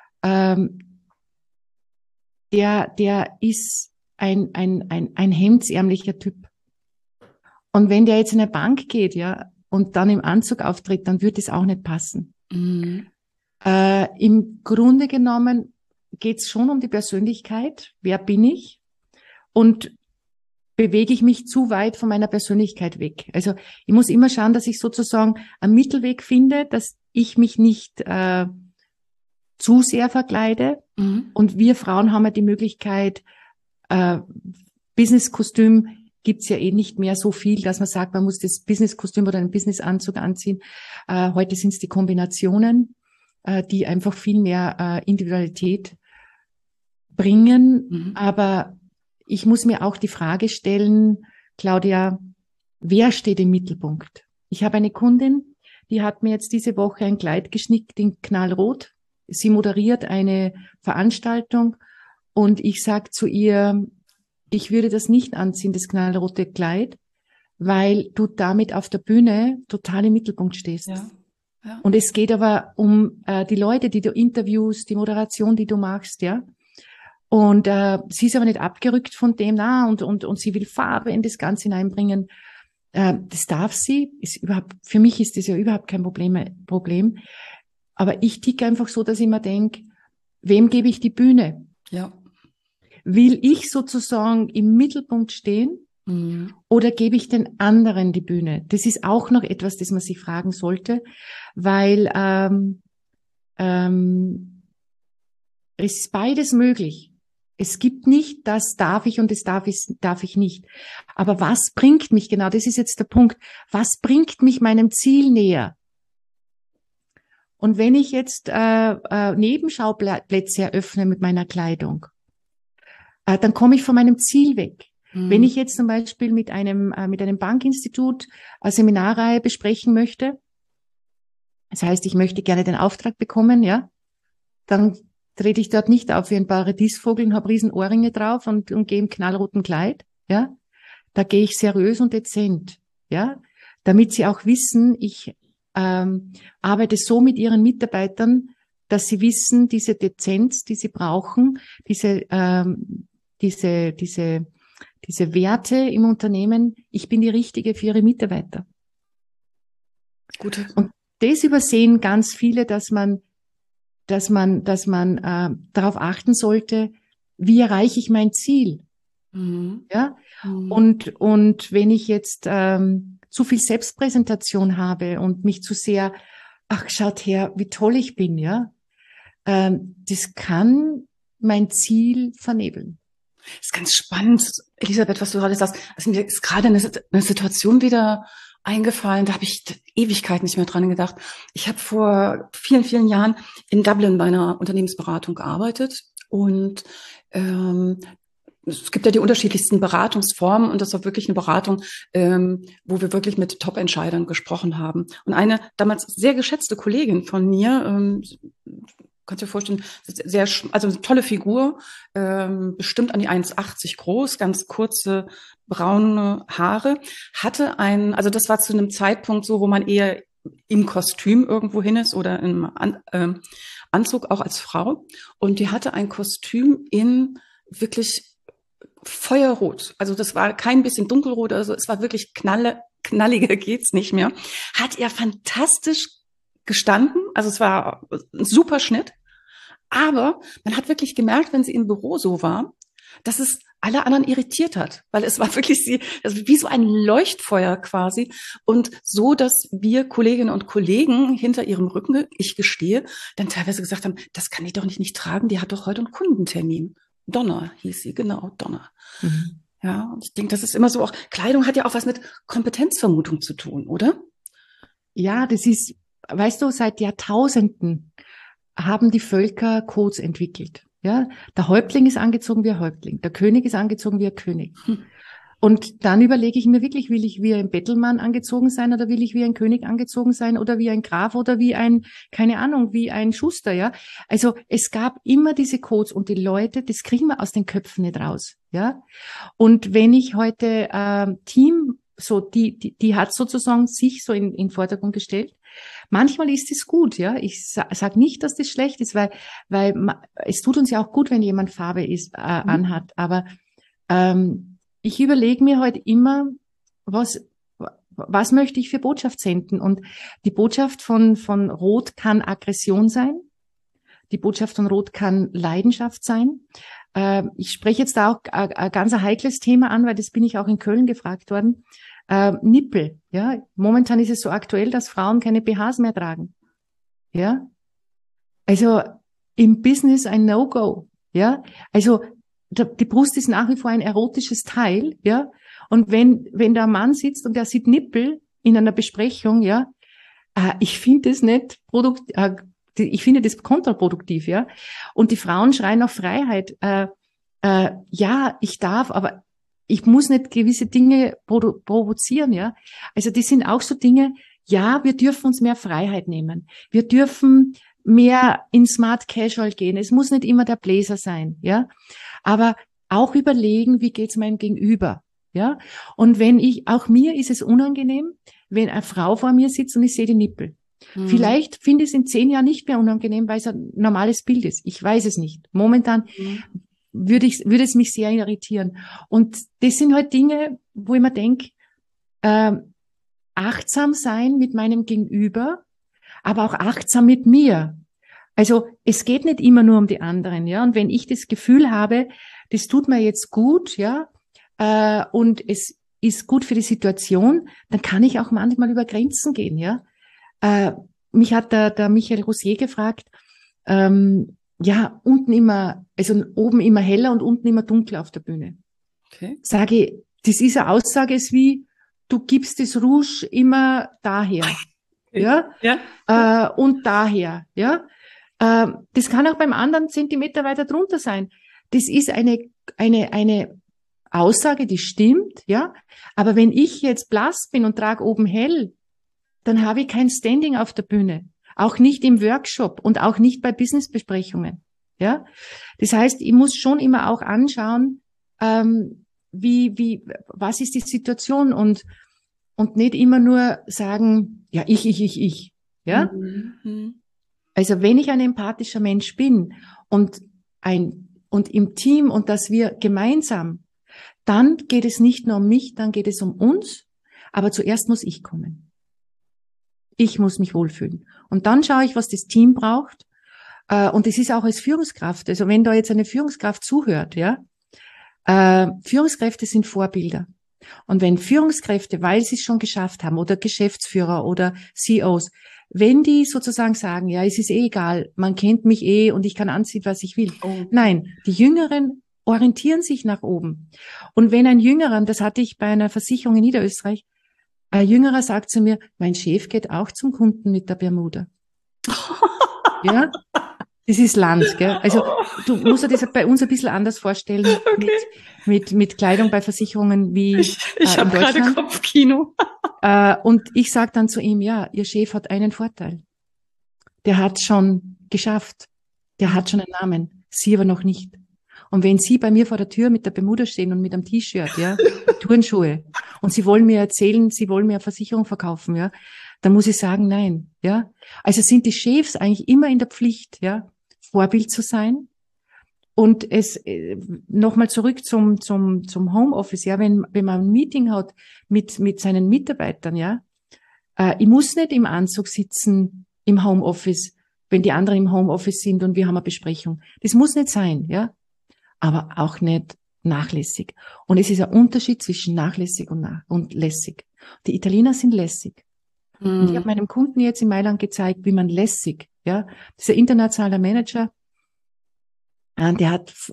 Der ist ein hemdsärmlicher Typ. Und wenn der jetzt in eine Bank geht, und dann im Anzug auftritt, dann wird es auch nicht passen. Mhm. Im Grunde genommen geht es schon um die Persönlichkeit. Wer bin ich? Und bewege ich mich zu weit von meiner Persönlichkeit weg? Also ich muss immer schauen, dass ich sozusagen einen Mittelweg finde, dass ich mich nicht zu sehr verkleide. Mhm. Und wir Frauen haben ja die Möglichkeit, Business-Kostüm gibt's ja eh nicht mehr so viel, dass man sagt, man muss das Business-Kostüm oder einen Business-Anzug anziehen. Heute sind es die Kombinationen, die einfach viel mehr Individualität bringen. Mhm. Aber ich muss mir auch die Frage stellen, Claudia, wer steht im Mittelpunkt? Ich habe eine Kundin, die hat mir jetzt diese Woche ein Kleid geschnickt in Knallrot. Sie moderiert eine Veranstaltung und ich sage zu ihr, ich würde das nicht anziehen, das knallrote Kleid, weil du damit auf der Bühne total im Mittelpunkt stehst. Ja. Ja. Und es geht aber um die Leute, die du interviewst, die Moderation, die du machst, ja. Und sie ist aber nicht abgerückt von dem, und sie will Farbe in das Ganze hineinbringen. Das darf sie. Für mich ist das ja überhaupt kein Problem. Aber ich ticke einfach so, dass ich mir denke, wem gebe ich die Bühne? Ja. Will ich sozusagen im Mittelpunkt stehen oder gebe ich den anderen die Bühne? Das ist auch noch etwas, das man sich fragen sollte, weil es ist beides möglich. Es gibt nicht, das darf ich und das darf ich nicht. Aber was bringt mich, genau, das ist jetzt der Punkt, was bringt mich meinem Ziel näher? Und wenn ich jetzt Nebenschauplätze eröffne mit meiner Kleidung, dann komme ich von meinem Ziel weg. Wenn ich jetzt zum Beispiel mit einem Bankinstitut eine Seminarreihe besprechen möchte, das heißt, ich möchte gerne den Auftrag bekommen, ja, dann trete ich dort nicht auf wie ein Paradiesvogel und habe riesen Ohrringe drauf und gehe im knallroten Kleid, ja. Da gehe ich seriös und dezent, ja, damit sie auch wissen, ich arbeite so mit ihren Mitarbeitern, dass sie wissen, diese Dezenz, die sie brauchen, diese Werte im Unternehmen, ich bin die Richtige für ihre Mitarbeiter. Gut. Und das übersehen ganz viele, dass man darauf achten sollte, wie erreiche ich mein Ziel? Ja? Und wenn ich jetzt zu viel Selbstpräsentation habe und mich zu sehr, ach, schaut her, wie toll ich bin, ja, das kann mein Ziel vernebeln. Das ist ganz spannend, Elisabeth, was du gerade sagst. Also mir ist gerade eine Situation wieder eingefallen, da habe ich Ewigkeit nicht mehr dran gedacht. Ich habe vor vielen, vielen Jahren in Dublin bei einer Unternehmensberatung gearbeitet und es gibt ja die unterschiedlichsten Beratungsformen und das war wirklich eine Beratung, wo wir wirklich mit Top-Entscheidern gesprochen haben. Und eine damals sehr geschätzte Kollegin von mir, kannst du dir vorstellen, also eine tolle Figur, bestimmt an die 1,80 groß, ganz kurze braune Haare, hatte also das war zu einem Zeitpunkt so, wo man eher im Kostüm irgendwo hin ist oder im Anzug, auch als Frau. Und die hatte ein Kostüm in wirklich Feuerrot. Also das war kein bisschen dunkelrot, also es war wirklich knalliger geht's nicht mehr. Hat ihr fantastisch gestanden, also es war ein super Schnitt, aber man hat wirklich gemerkt, wenn sie im Büro so war, dass es alle anderen irritiert hat, weil es war wirklich also wie so ein Leuchtfeuer quasi und so, dass wir Kolleginnen und Kollegen hinter ihrem Rücken, ich gestehe, dann teilweise gesagt haben, das kann ich doch nicht tragen, die hat doch heute einen Kundentermin. Donna hieß sie, genau, Donna. Ja, und ich denke, das ist immer so auch, Kleidung hat ja auch was mit Kompetenzvermutung zu tun, oder? Ja, das ist, weißt du, seit Jahrtausenden haben die Völker Codes entwickelt. Ja, der Häuptling ist angezogen wie ein Häuptling, der König ist angezogen wie ein König. Und dann überlege ich mir wirklich, will ich wie ein Bettelmann angezogen sein oder will ich wie ein König angezogen sein oder wie ein Graf oder wie ein, keine Ahnung, wie ein Schuster, ja. Also es gab immer diese Codes und die Leute, das kriegen wir aus den Köpfen nicht raus, ja. Und wenn ich heute Team, so die hat sozusagen sich so in Vordergrund gestellt. Manchmal ist es gut, ja. Ich sag nicht, dass das schlecht ist, weil es tut uns ja auch gut, wenn jemand Farbe anhat. Aber ich überlege mir heute immer, was möchte ich für Botschaft senden? Und die Botschaft von Rot kann Aggression sein. Die Botschaft von Rot kann Leidenschaft sein. Ich spreche jetzt da auch ein ganz heikles Thema an, weil das bin ich auch in Köln gefragt worden. Nippel, ja. Momentan ist es so aktuell, dass Frauen keine BHs mehr tragen. Ja. Also im Business ein No-Go, ja. Also die Brust ist nach wie vor ein erotisches Teil, ja. Und wenn da ein Mann sitzt und der sieht Nippel in einer Besprechung, ja, ich finde das nicht ich finde das kontraproduktiv, ja. Und die Frauen schreien nach Freiheit. Ja, ich darf, aber ich muss nicht gewisse Dinge provozieren, ja. Also das sind auch so Dinge, ja, wir dürfen uns mehr Freiheit nehmen. Wir dürfen mehr in Smart Casual gehen. Es muss nicht immer der Bläser sein, ja. Aber auch überlegen, wie geht's meinem Gegenüber, ja. Und auch mir ist es unangenehm, wenn eine Frau vor mir sitzt und ich sehe die Nippel. Vielleicht finde ich es in 10 Jahren nicht mehr unangenehm, weil es ein normales Bild ist. Ich weiß es nicht. Momentan würde es mich sehr irritieren. Und das sind halt Dinge, wo ich mir denke, achtsam sein mit meinem Gegenüber, aber auch achtsam mit mir. Also es geht nicht immer nur um die anderen, ja. Und wenn ich das Gefühl habe, das tut mir jetzt gut, ja, und es ist gut für die Situation, dann kann ich auch manchmal über Grenzen gehen, ja. Mich hat der Michael Rosier gefragt, ja, oben immer heller und unten immer dunkler auf der Bühne. Okay. Sage ich, das ist eine Aussage, ist wie, du gibst das Rouge immer daher, ja, und daher, ja. Das kann auch beim anderen Zentimeter weiter drunter sein. Das ist eine Aussage, die stimmt, ja. Aber wenn ich jetzt blass bin und trage oben hell, dann habe ich kein Standing auf der Bühne. Auch nicht im Workshop und auch nicht bei Businessbesprechungen, ja. Das heißt, ich muss schon immer auch anschauen, was ist die Situation und nicht immer nur sagen, ja, ich, ja. Also wenn ich ein empathischer Mensch bin und im Team und dass wir gemeinsam, dann geht es nicht nur um mich, dann geht es um uns, aber zuerst muss ich kommen. Ich muss mich wohlfühlen. Und dann schaue ich, was das Team braucht. Und es ist auch als Führungskraft. Also wenn da jetzt eine Führungskraft zuhört, ja, Führungskräfte sind Vorbilder. Und wenn Führungskräfte, weil sie es schon geschafft haben, oder Geschäftsführer oder CEOs, wenn die sozusagen sagen, ja, es ist eh egal, man kennt mich eh und ich kann anziehen, was ich will. Oh. Nein, die Jüngeren orientieren sich nach oben. Und wenn ein Jüngerer, das hatte ich bei einer Versicherung in Niederösterreich, ein Jüngerer sagt zu mir, mein Chef geht auch zum Kunden mit der Bermuda. Ja, das ist Land, gell? Also du musst dir das bei uns ein bisschen anders vorstellen, okay, mit Kleidung bei Versicherungen wie ich habe gerade Kopfkino. Und ich sage dann zu ihm, ja, Ihr Chef hat einen Vorteil. Der hat schon geschafft. Der hat schon einen Namen. Sie aber noch nicht. Und wenn Sie bei mir vor der Tür mit der Bermuda stehen und mit einem T-Shirt, ja, Turnschuhe, und Sie wollen mir erzählen, Sie wollen mir eine Versicherung verkaufen, ja, dann muss ich sagen, nein, ja. Also sind die Chefs eigentlich immer in der Pflicht, ja, Vorbild zu sein. Und es, nochmal zurück zum Homeoffice, ja, wenn man ein Meeting hat mit seinen Mitarbeitern, ja, ich muss nicht im Anzug sitzen im Homeoffice, wenn die anderen im Homeoffice sind und wir haben eine Besprechung. Das muss nicht sein, ja. Aber auch nicht nachlässig. Und es ist ein Unterschied zwischen nachlässig und lässig. Die Italiener sind lässig. Und ich habe meinem Kunden jetzt in Mailand gezeigt, wie man lässig, ja, dieser internationale Manager, der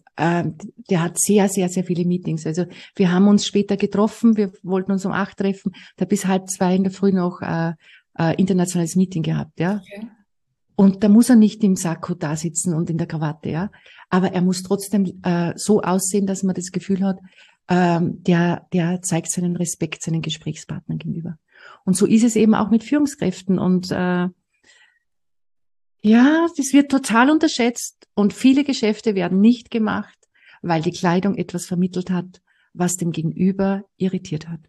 hat sehr, sehr, sehr viele Meetings. Also wir haben uns später getroffen, wir wollten uns um 8 treffen, da bis 1:30 in der Früh noch internationales Meeting gehabt, ja. Okay. Und da muss er nicht im Sakko da sitzen und in der Krawatte, ja. aber er muss trotzdem so aussehen, dass man das Gefühl hat, der zeigt seinen Respekt seinen Gesprächspartnern gegenüber. Und so ist es eben auch mit Führungskräften. Und ja, das wird total unterschätzt und viele Geschäfte werden nicht gemacht, weil die Kleidung etwas vermittelt hat, was dem Gegenüber irritiert hat.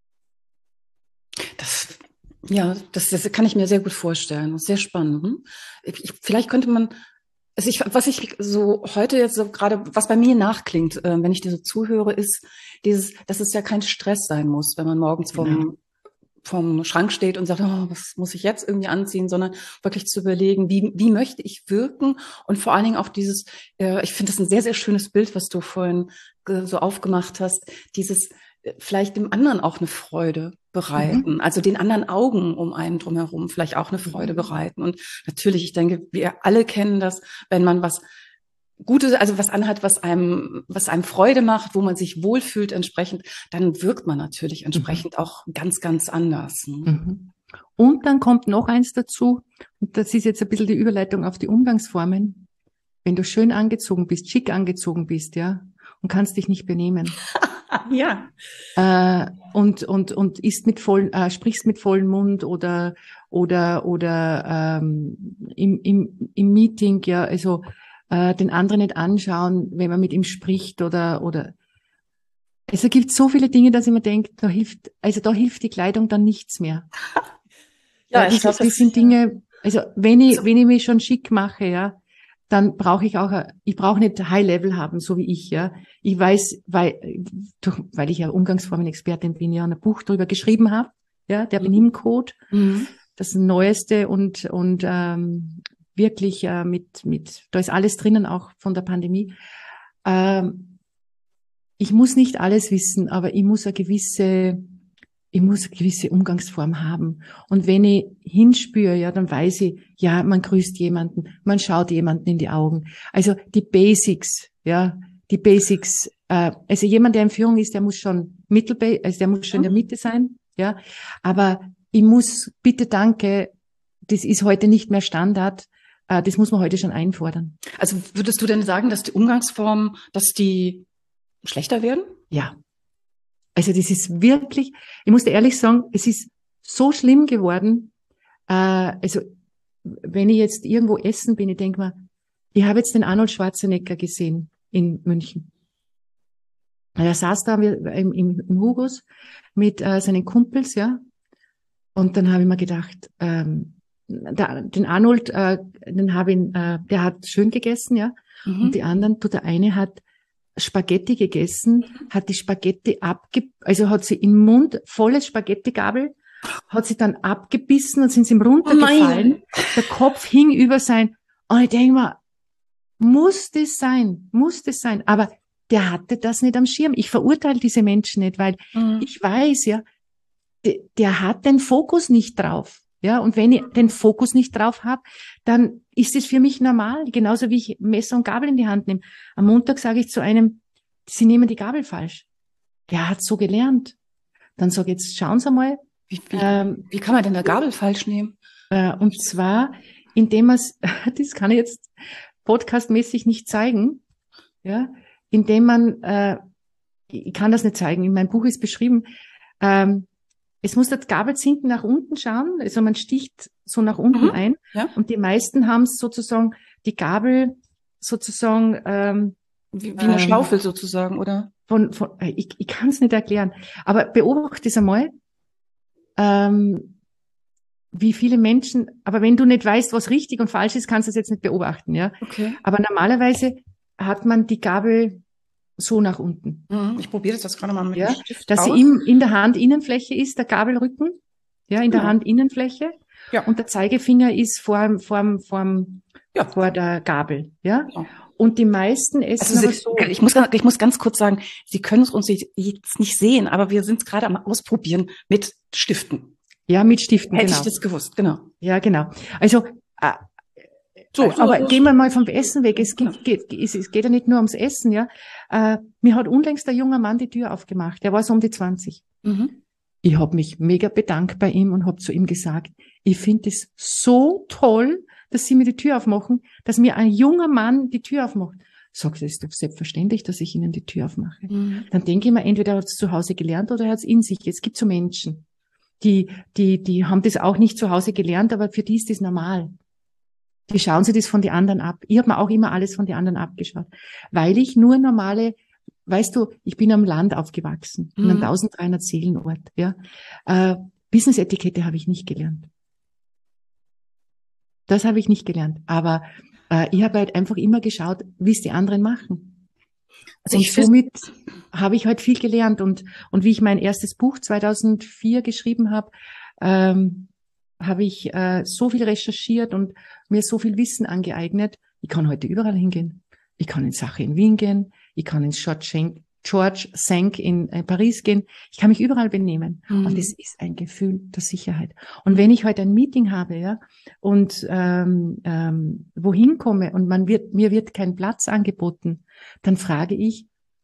Das kann ich mir sehr gut vorstellen. Das ist sehr spannend. Vielleicht könnte man, was ich so heute jetzt so gerade, was bei mir nachklingt, wenn ich dir so zuhöre, ist dass es ja kein Stress sein muss, wenn man morgens vom Schrank steht und sagt, oh, was muss ich jetzt irgendwie anziehen, sondern wirklich zu überlegen, wie möchte ich wirken und vor allen Dingen auch dieses, ich finde das ein sehr, sehr schönes Bild, was du vorhin so aufgemacht hast, dieses vielleicht dem anderen auch eine Freude bereiten, also den anderen Augen um einen drumherum vielleicht auch eine Freude bereiten. Und natürlich, ich denke, wir alle kennen das, wenn man was Gutes, also was anhat, was einem Freude macht, wo man sich wohlfühlt entsprechend, dann wirkt man natürlich entsprechend auch ganz, ganz anders. Und dann kommt noch eins dazu, und das ist jetzt ein bisschen die Überleitung auf die Umgangsformen. Wenn du schön angezogen bist, schick angezogen bist, ja, und kannst dich nicht benehmen. Ja. Und sprichst mit vollem Mund oder im Meeting, ja, also den anderen nicht anschauen, wenn man mit ihm spricht oder es gibt so viele Dinge, dass ich mir denke, da hilft die Kleidung dann nichts mehr. Ja, ich glaube, das sind Dinge, also wenn ich mich schon schick mache, ja, dann brauche ich brauche nicht High Level haben, so wie ich, ja. Ich weiß, weil ich ja Umgangsformen-Expertin bin, ja, ein Buch drüber geschrieben habe, ja, der Benimmcode, das Neueste und wirklich da ist alles drinnen, auch von der Pandemie. Ich muss nicht alles wissen, aber ich muss eine gewisse Umgangsform haben. Und wenn ich hinspüre, ja, dann weiß ich, ja, man grüßt jemanden, man schaut jemanden in die Augen. Also die Basics, also jemand, der in Führung ist, der muss schon der muss schon in der Mitte sein, ja. Aber ich muss, bitte danke, das ist heute nicht mehr Standard. Das muss man heute schon einfordern. Also würdest du denn sagen, dass die Umgangsformen, dass die schlechter werden? Ja. Also das ist wirklich, ich muss dir ehrlich sagen, es ist so schlimm geworden. Also wenn ich jetzt irgendwo essen bin, ich denke mir, ich habe jetzt den Arnold Schwarzenegger gesehen in München. Er saß da im Hugos mit seinen Kumpels, ja. Und dann habe ich mir gedacht, den Arnold, der hat schön gegessen, ja. Und die anderen, der eine hat Spaghetti gegessen, hat die Spaghetti hat sie im Mund, volles Spaghetti-Gabel, hat sie dann abgebissen und sind sie ihm runtergefallen. Oh, der Kopf hing über sein, und ich denke mir, muss das sein? Aber der hatte das nicht am Schirm. Ich verurteile diese Menschen nicht, weil ich weiß, ja, der hat den Fokus nicht drauf. Ja, und wenn ich den Fokus nicht drauf habe, dann ist es für mich normal, genauso wie ich Messer und Gabel in die Hand nehme. Am Montag sage ich zu einem, Sie nehmen die Gabel falsch. Der hat so gelernt. Dann sage ich, jetzt schauen Sie mal. Wie kann man denn eine Gabel falsch nehmen? Und zwar, indem man es, das kann ich jetzt podcastmäßig nicht zeigen, ja, indem man, ich kann das nicht zeigen, in meinem Buch ist beschrieben, es muss das Gabelzinken nach unten schauen, also man sticht so nach unten ein, ja. Und die meisten haben sozusagen die Gabel sozusagen wie eine Schaufel sozusagen, oder? Ich kann es nicht erklären, aber beobachte es einmal, wie viele Menschen, aber wenn du nicht weißt, was richtig und falsch ist, kannst du es jetzt nicht beobachten, ja. Okay. Aber normalerweise hat man die Gabel so nach unten. Ich probiere das gerade mal mit dem Stift dass aus. Sie in der Handinnenfläche ist, der Gabelrücken, ja, in der Handinnenfläche. Ja. Und der Zeigefinger ist vor der Gabel, ja. Ja. Und die meisten essen aber so. Ich muss ganz kurz sagen, Sie können es uns jetzt nicht sehen, aber wir sind gerade am Ausprobieren mit Stiften. Ja, mit Stiften, Hätte ich das gewusst, genau. Ja, genau. Also, aber gehen wir mal vom Essen weg. Es geht ja nicht nur ums Essen, ja. Mir hat unlängst ein junger Mann die Tür aufgemacht. Der war so um die 20. Ich habe mich mega bedankt bei ihm und habe zu ihm gesagt, ich finde es so toll, dass Sie mir die Tür aufmachen, dass mir ein junger Mann die Tür aufmacht. Sagt, es ist doch selbstverständlich, dass ich ihnen die Tür aufmache. Dann denke ich mir, entweder hat es zu Hause gelernt oder er hat es in sich. Es gibt so Menschen, die haben das auch nicht zu Hause gelernt, aber für die ist das normal. Die schauen sich das von den anderen ab. Ich habe mir auch immer alles von den anderen abgeschaut, weil ich nur normale, weißt du, ich bin am Land aufgewachsen, in einem 1300 Seelenort. Ja, Business-Etikette habe ich nicht gelernt. Das habe ich nicht gelernt. Aber ich habe halt einfach immer geschaut, wie es die anderen machen. Also und somit habe ich halt viel gelernt. Und wie ich mein erstes Buch 2004 geschrieben habe, habe ich so viel recherchiert und mir so viel Wissen angeeignet. Ich kann heute überall hingehen. Ich kann in Sache in Wien gehen. Ich kann ins George Cinq in Paris gehen. Ich kann mich überall benehmen. Und das ist ein Gefühl der Sicherheit. Und wenn ich heute ein Meeting habe, ja, und wohin komme und mir wird kein Platz angeboten, dann frage ich,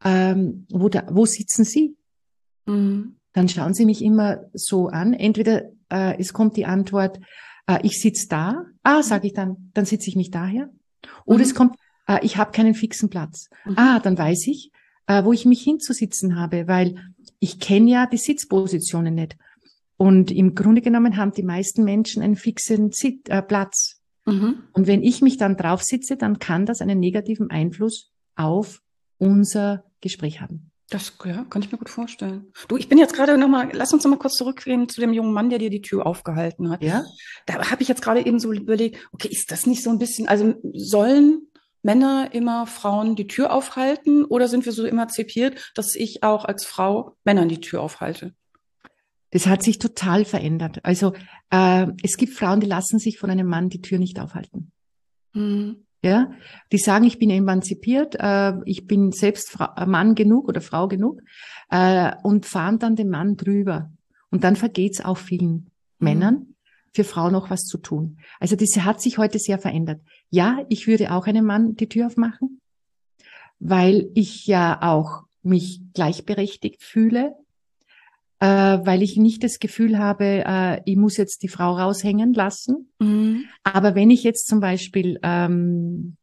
wo sitzen Sie? Dann schauen Sie mich immer so an. Entweder es kommt die Antwort, ich sitze da. Sage ich dann sitze ich mich daher. Oder es kommt, ich habe keinen fixen Platz. Dann weiß ich, wo ich mich hinzusitzen habe, weil ich kenne ja die Sitzpositionen nicht. Und im Grunde genommen haben die meisten Menschen einen fixen Platz. Und wenn ich mich dann drauf sitze, dann kann das einen negativen Einfluss auf unser Gespräch haben. Das kann ich mir gut vorstellen. Du, ich bin jetzt gerade lass uns noch mal kurz zurückgehen zu dem jungen Mann, der dir die Tür aufgehalten hat. Ja. Da habe ich jetzt gerade eben so überlegt, okay, ist das nicht so ein bisschen, also sollen Männer immer Frauen die Tür aufhalten oder sind wir so emanzipiert, dass ich auch als Frau Männern die Tür aufhalte? Das hat sich total verändert. Also es gibt Frauen, die lassen sich von einem Mann die Tür nicht aufhalten. Ja, die sagen, ich bin emanzipiert, ich bin selbst Mann genug oder Frau genug und fahren dann den Mann drüber. Und dann vergeht's auch vielen Männern, für Frauen noch was zu tun. Also das hat sich heute sehr verändert. Ja, ich würde auch einem Mann die Tür aufmachen, weil ich ja auch mich gleichberechtigt fühle, weil ich nicht das Gefühl habe, ich muss jetzt die Frau raushängen lassen. Aber wenn ich jetzt zum Beispiel, wenn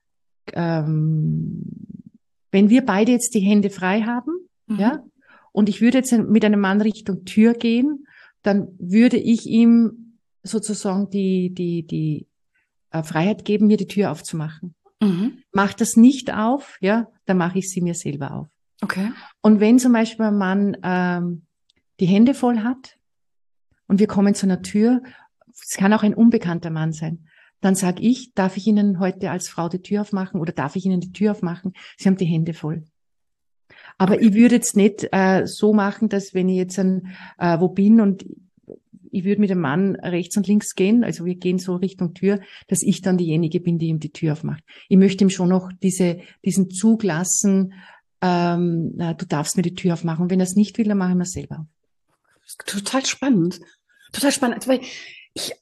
wir beide jetzt die Hände frei haben, ja, und ich würde jetzt mit einem Mann Richtung Tür gehen, dann würde ich ihm sozusagen die Freiheit geben, mir die Tür aufzumachen. Macht das nicht auf, ja, dann mache ich sie mir selber auf. Okay. Und wenn zum Beispiel ein Mann die Hände voll hat und wir kommen zu einer Tür, es kann auch ein unbekannter Mann sein, dann sage ich, darf ich Ihnen heute als Frau die Tür aufmachen oder darf ich Ihnen die Tür aufmachen? Sie haben die Hände voll. Aber ich würde jetzt nicht so machen, dass wenn ich jetzt wo bin und ich würde mit dem Mann rechts und links gehen, also wir gehen so Richtung Tür, dass ich dann diejenige bin, die ihm die Tür aufmacht. Ich möchte ihm schon noch diesen Zug lassen, du darfst mir die Tür aufmachen. Und wenn er es nicht will, dann mache ich mir selber auf. Total spannend. Total spannend. Weil ich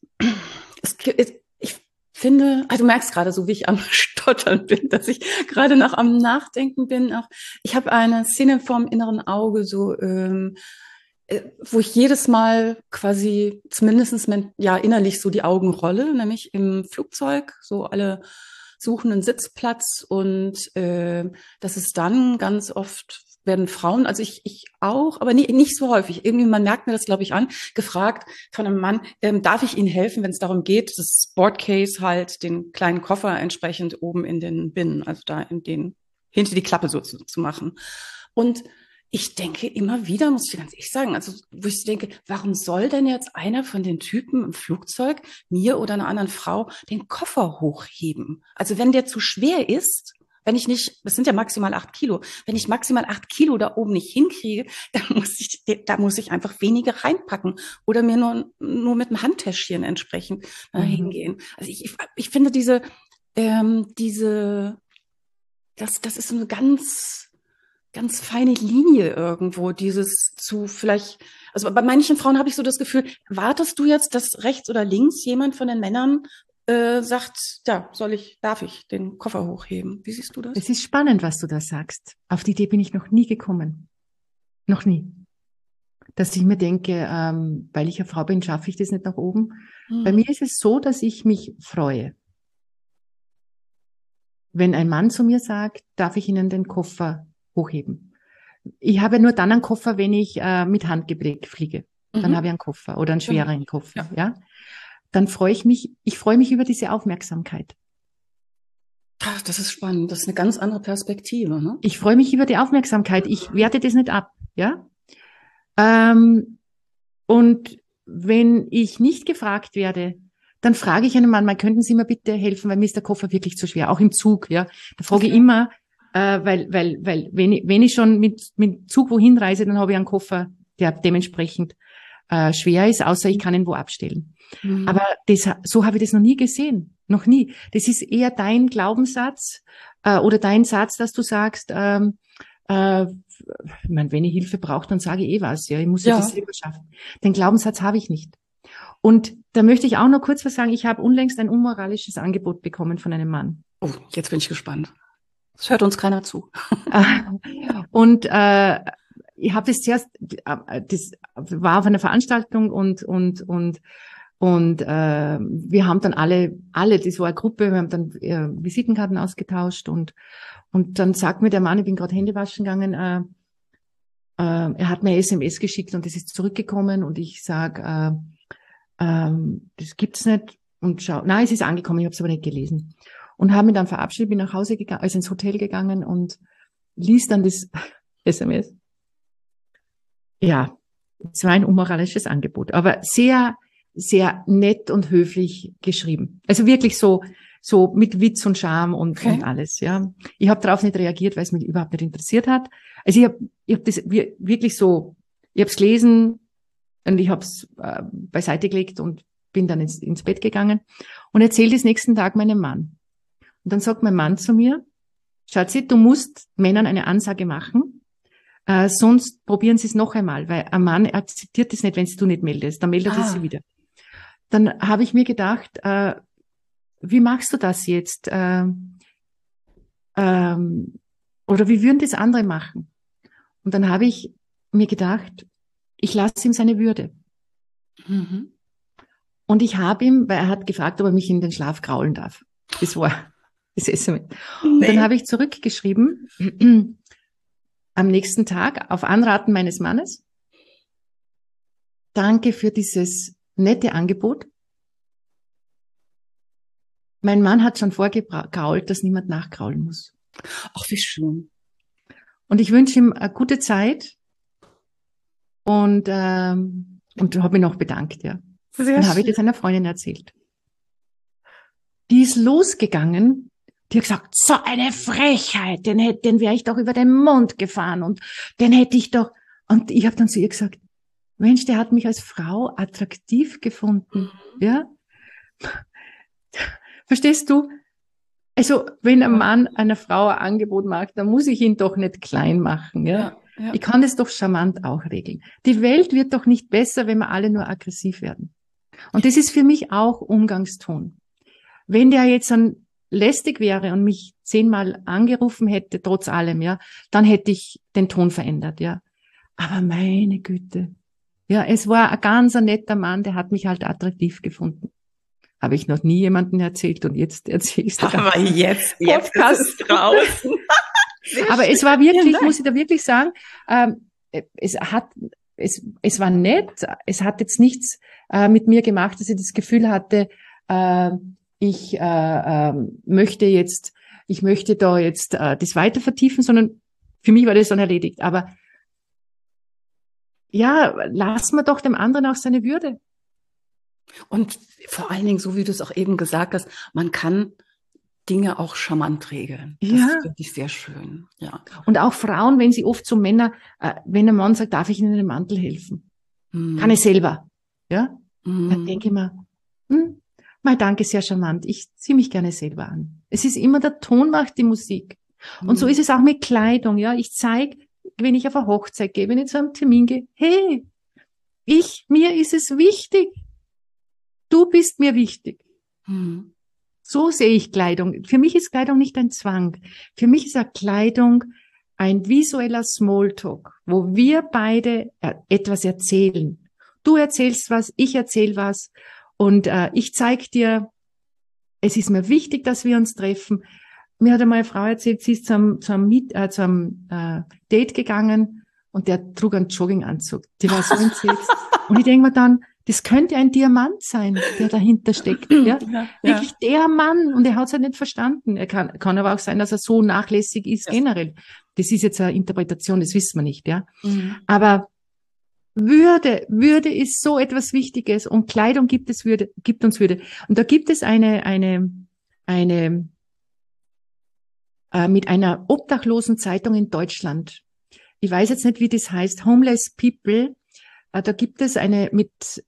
finde, also du merkst gerade so, wie ich am Stottern bin, dass ich gerade noch am Nachdenken bin. Auch ich habe eine Szene vorm inneren Auge, so wo ich jedes Mal quasi zumindest innerlich so die Augen rolle, nämlich im Flugzeug, so alle suchen einen Sitzplatz und das ist dann ganz oft werden Frauen, also ich auch, aber nicht so häufig. Irgendwie, man merkt mir das, glaube ich, an, gefragt von einem Mann, darf ich Ihnen helfen, wenn es darum geht, das Boardcase halt den kleinen Koffer entsprechend oben in den Bin, also da hinter die Klappe so zu machen. Und ich denke immer wieder, muss ich ganz ehrlich sagen, also wo ich denke, warum soll denn jetzt einer von den Typen im Flugzeug mir oder einer anderen Frau den Koffer hochheben? Also wenn der zu schwer ist, wenn ich nicht, das sind ja maximal 8 Kilo, wenn ich maximal 8 Kilo da oben nicht hinkriege, dann muss ich einfach weniger reinpacken oder mir nur mit dem Handtäschchen entsprechend hingehen. Also ich finde das ist so eine ganz feine Linie irgendwo, dieses zu vielleicht, also bei manchen Frauen habe ich so das Gefühl, wartest du jetzt, dass rechts oder links jemand von den Männern sagt, ja, darf ich den Koffer hochheben? Wie siehst du das? Es ist spannend, was du da sagst. Auf die Idee bin ich noch nie gekommen. Noch nie. Dass ich mir denke, weil ich eine Frau bin, schaffe ich das nicht nach oben. Bei mir ist es so, dass ich mich freue. wenn ein Mann zu mir sagt, darf ich Ihnen den Koffer hochheben? Ich habe nur dann einen Koffer, wenn ich mit Handgepäck fliege. Dann habe ich einen Koffer oder einen schwereren Koffer, ja. Dann freue ich mich über diese Aufmerksamkeit. Ach, das ist spannend. Das ist eine ganz andere Perspektive, ne? Ich freue mich über die Aufmerksamkeit. Ich werte das nicht ab, ja. Und wenn ich nicht gefragt werde, dann frage ich einen Mann, könnten Sie mir bitte helfen, weil mir ist der Koffer wirklich zu schwer, auch im Zug, ja. Da frage ich immer, weil wenn ich schon mit Zug wohin reise, dann habe ich einen Koffer, der dementsprechend schwer ist, außer ich kann ihn wo abstellen. Mhm. Aber so habe ich das noch nie gesehen, noch nie. Das ist eher dein Glaubenssatz oder dein Satz, dass du sagst, ich meine, wenn ich Hilfe brauche, dann sage ich was, ja, ich muss das selber schaffen. Den Glaubenssatz habe ich nicht. Und da möchte ich auch noch kurz was sagen. Ich habe unlängst ein unmoralisches Angebot bekommen von einem Mann. Oh, jetzt bin ich gespannt. Das hört uns keiner zu. Und ich habe das zuerst, das war auf einer Veranstaltung und wir haben dann alle, das war eine Gruppe, wir haben dann Visitenkarten ausgetauscht und dann sagt mir der Mann, ich bin gerade Hände waschen gegangen, er hat mir eine SMS geschickt und das ist zurückgekommen und ich sag, das gibt's nicht und nein, es ist angekommen, ich habe es aber nicht gelesen und habe mich dann verabschiedet, bin nach Hause gegangen, also ins Hotel gegangen und lies dann das SMS. Ja, es war ein unmoralisches Angebot, aber sehr, sehr nett und höflich geschrieben. Also wirklich so mit Witz und Charme und alles, ja. Ich habe darauf nicht reagiert, weil es mich überhaupt nicht interessiert hat. Also ich hab das wirklich so, ich habe es gelesen und ich habe es beiseite gelegt und bin dann ins Bett gegangen und erzähle das nächsten Tag meinem Mann. Und dann sagt mein Mann zu mir, Schatzi, du musst Männern eine Ansage machen, sonst probieren sie es noch einmal, weil ein Mann akzeptiert es nicht, wenn du nicht meldest, dann meldet es sie wieder. Dann habe ich mir gedacht, wie machst du das jetzt? Oder wie würden das andere machen? Und dann habe ich mir gedacht, ich lasse ihm seine Würde. Mhm. Und ich habe ihm, weil er hat gefragt, ob er mich in den Schlaf kraulen darf. Das war das SMS. Und dann habe ich zurückgeschrieben, am nächsten Tag, auf Anraten meines Mannes, danke für dieses nette Angebot. Mein Mann hat schon vorgekrault, dass niemand nachkraulen muss. Ach, wie schön. Und ich wünsche ihm eine gute Zeit und habe mich noch bedankt, ja. Dann habe ich das einer Freundin erzählt. Die ist losgegangen, die hat gesagt, so eine Frechheit, den wäre ich doch über den Mond gefahren und den hätte ich doch. Und ich habe dann zu ihr gesagt, Mensch, der hat mich als Frau attraktiv gefunden, ja. Verstehst du? Also, wenn ein Mann einer Frau ein Angebot macht, dann muss ich ihn doch nicht klein machen, ja? Ja. Ich kann das doch charmant auch regeln. Die Welt wird doch nicht besser, wenn wir alle nur aggressiv werden. Und das ist für mich auch Umgangston. Wenn der jetzt dann lästig wäre und mich 10-mal angerufen hätte, trotz allem, ja, dann hätte ich den Ton verändert, ja. Aber meine Güte. Ja, es war ein ganz netter Mann, der hat mich halt attraktiv gefunden. Habe ich noch nie jemandem erzählt und jetzt erzähle ich es dir. Aber jetzt ist es draußen. Aber es war wirklich, muss ich da wirklich sagen, es war nett. Es hat jetzt nichts mit mir gemacht, dass ich das Gefühl hatte, ich möchte da jetzt das weiter vertiefen, sondern für mich war das dann erledigt. Aber ja, lass mir doch dem anderen auch seine Würde. Und vor allen Dingen, so wie du es auch eben gesagt hast, man kann Dinge auch charmant regeln. Das finde ich sehr schön. Ja. Und auch Frauen, wenn sie oft zu Männern, wenn ein Mann sagt, darf ich Ihnen den Mantel helfen? Kann ich selber. Ja? Dann denke ich mir, mal danke, sehr charmant. Ich ziehe mich gerne selber an. Es ist immer der Ton macht die Musik. Und so ist es auch mit Kleidung. Ja, ich zeige, wenn ich auf eine Hochzeit gehe, wenn ich zu einem Termin gehe, hey, mir ist es wichtig. Du bist mir wichtig. So sehe ich Kleidung. Für mich ist Kleidung nicht ein Zwang. Für mich ist Kleidung ein visueller Smalltalk, wo wir beide etwas erzählen. Du erzählst was, ich erzähle was und ich zeige dir, es ist mir wichtig, dass wir uns treffen. mir hat einmal eine Frau erzählt, sie ist zum Date gegangen und der trug einen Jogginganzug. Die war so entsetzt. Und ich denke mir dann, das könnte ein Diamant sein, der dahinter steckt. Ja? Wirklich der Mann. Und er hat es halt nicht verstanden. Kann aber auch sein, dass er so nachlässig ist generell. Das ist jetzt eine Interpretation, das wissen wir nicht. Ja. Aber Würde ist so etwas Wichtiges und Kleidung gibt uns Würde. Und da gibt es eine mit einer obdachlosen Zeitung in Deutschland. Ich weiß jetzt nicht, wie das heißt. Homeless People. Da gibt es mit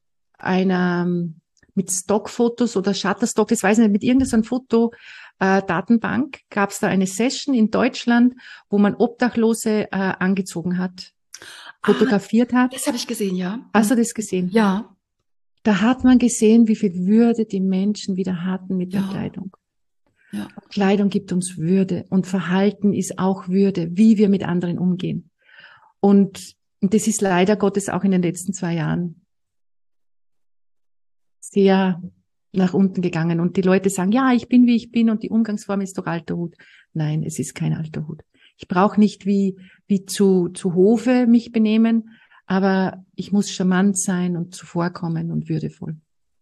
Stockfotos oder Shutterstock, das weiß ich nicht, mit irgendeiner Datenbank gab es da eine Session in Deutschland, wo man Obdachlose angezogen hat, fotografiert hat. Das habe ich gesehen, ja. Hast du das gesehen? Ja. Da hat man gesehen, wie viel Würde die Menschen wieder hatten mit der Kleidung. Ja. Kleidung gibt uns Würde und Verhalten ist auch Würde, wie wir mit anderen umgehen. Und das ist leider Gottes auch in den letzten 2 Jahren sehr nach unten gegangen. Und die Leute sagen, ja, ich bin, wie ich bin und die Umgangsform ist doch alter Hut. Nein, es ist kein alter Hut. Ich brauche nicht wie zu Hofe mich benehmen, aber ich muss charmant sein und zuvorkommen und würdevoll.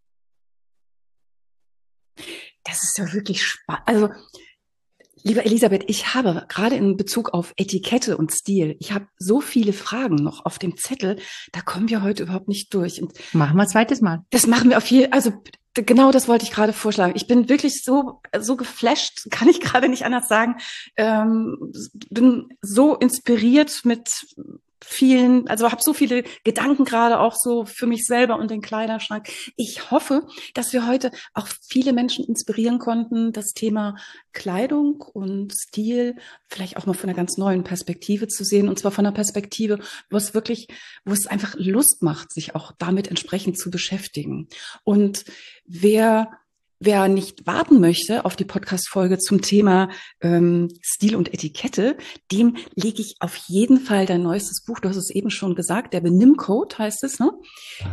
Das ist ja wirklich spannend. Also, liebe Elisabeth, ich habe gerade in Bezug auf Etikette und Stil, ich habe so viele Fragen noch auf dem Zettel, da kommen wir heute überhaupt nicht durch. Und machen wir ein zweites Mal. Das machen wir also genau das wollte ich gerade vorschlagen. Ich bin wirklich so geflasht, kann ich gerade nicht anders sagen. Bin so inspiriert mit vielen, also habe so viele Gedanken gerade auch so für mich selber und den Kleiderschrank. Ich hoffe, dass wir heute auch viele Menschen inspirieren konnten, das Thema Kleidung und Stil vielleicht auch mal von einer ganz neuen Perspektive zu sehen. Und zwar von einer Perspektive, wo es einfach Lust macht, sich auch damit entsprechend zu beschäftigen. Und wer nicht warten möchte auf die Podcast-Folge zum Thema Stil und Etikette, dem lege ich auf jeden Fall dein neuestes Buch, du hast es eben schon gesagt, der Benimm-Code heißt es, ne?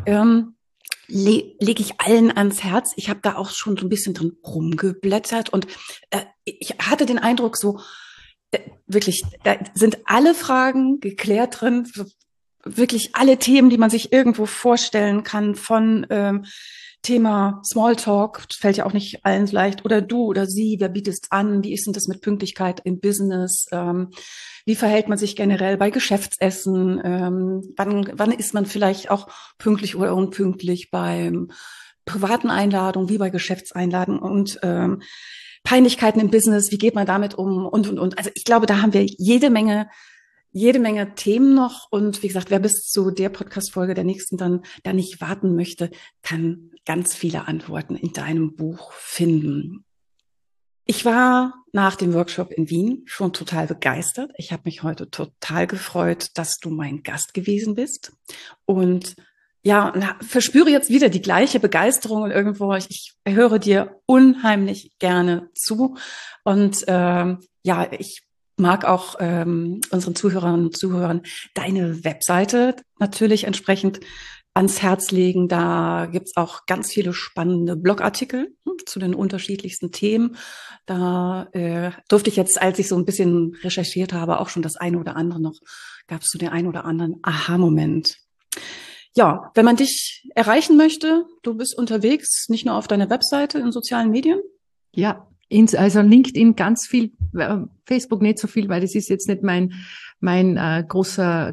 Lege ich allen ans Herz. Ich habe da auch schon so ein bisschen drin rumgeblättert und ich hatte den Eindruck, so wirklich, da sind alle Fragen geklärt drin, wirklich alle Themen, die man sich irgendwo vorstellen kann, von Thema Smalltalk, fällt ja auch nicht allen leicht, oder du oder sie, wer bietet es an, wie ist denn das mit Pünktlichkeit im Business, wie verhält man sich generell bei Geschäftsessen, wann ist man vielleicht auch pünktlich oder unpünktlich beim privaten Einladungen, wie bei Geschäftseinladungen und Peinlichkeiten im Business, wie geht man damit um und. Also ich glaube, da haben wir jede Menge Themen noch und wie gesagt, wer bis zu der Podcast-Folge der nächsten dann da nicht warten möchte, kann ganz viele Antworten in deinem Buch finden. Ich war nach dem Workshop in Wien schon total begeistert. Ich habe mich heute total gefreut, dass du mein Gast gewesen bist und ja, verspüre jetzt wieder die gleiche Begeisterung und irgendwo, ich höre dir unheimlich gerne zu und ich mag auch unseren Zuhörerinnen und Zuhörern deine Webseite natürlich entsprechend ans Herz legen. Da gibt's auch ganz viele spannende Blogartikel zu den unterschiedlichsten Themen. Da durfte ich jetzt, als ich so ein bisschen recherchiert habe, auch schon das eine oder andere noch, gab's so den einen oder anderen Aha-Moment. Ja, wenn man dich erreichen möchte, du bist unterwegs, nicht nur auf deiner Webseite, in sozialen Medien? Ja. Also LinkedIn ganz viel, Facebook nicht so viel, weil das ist jetzt nicht mein großer,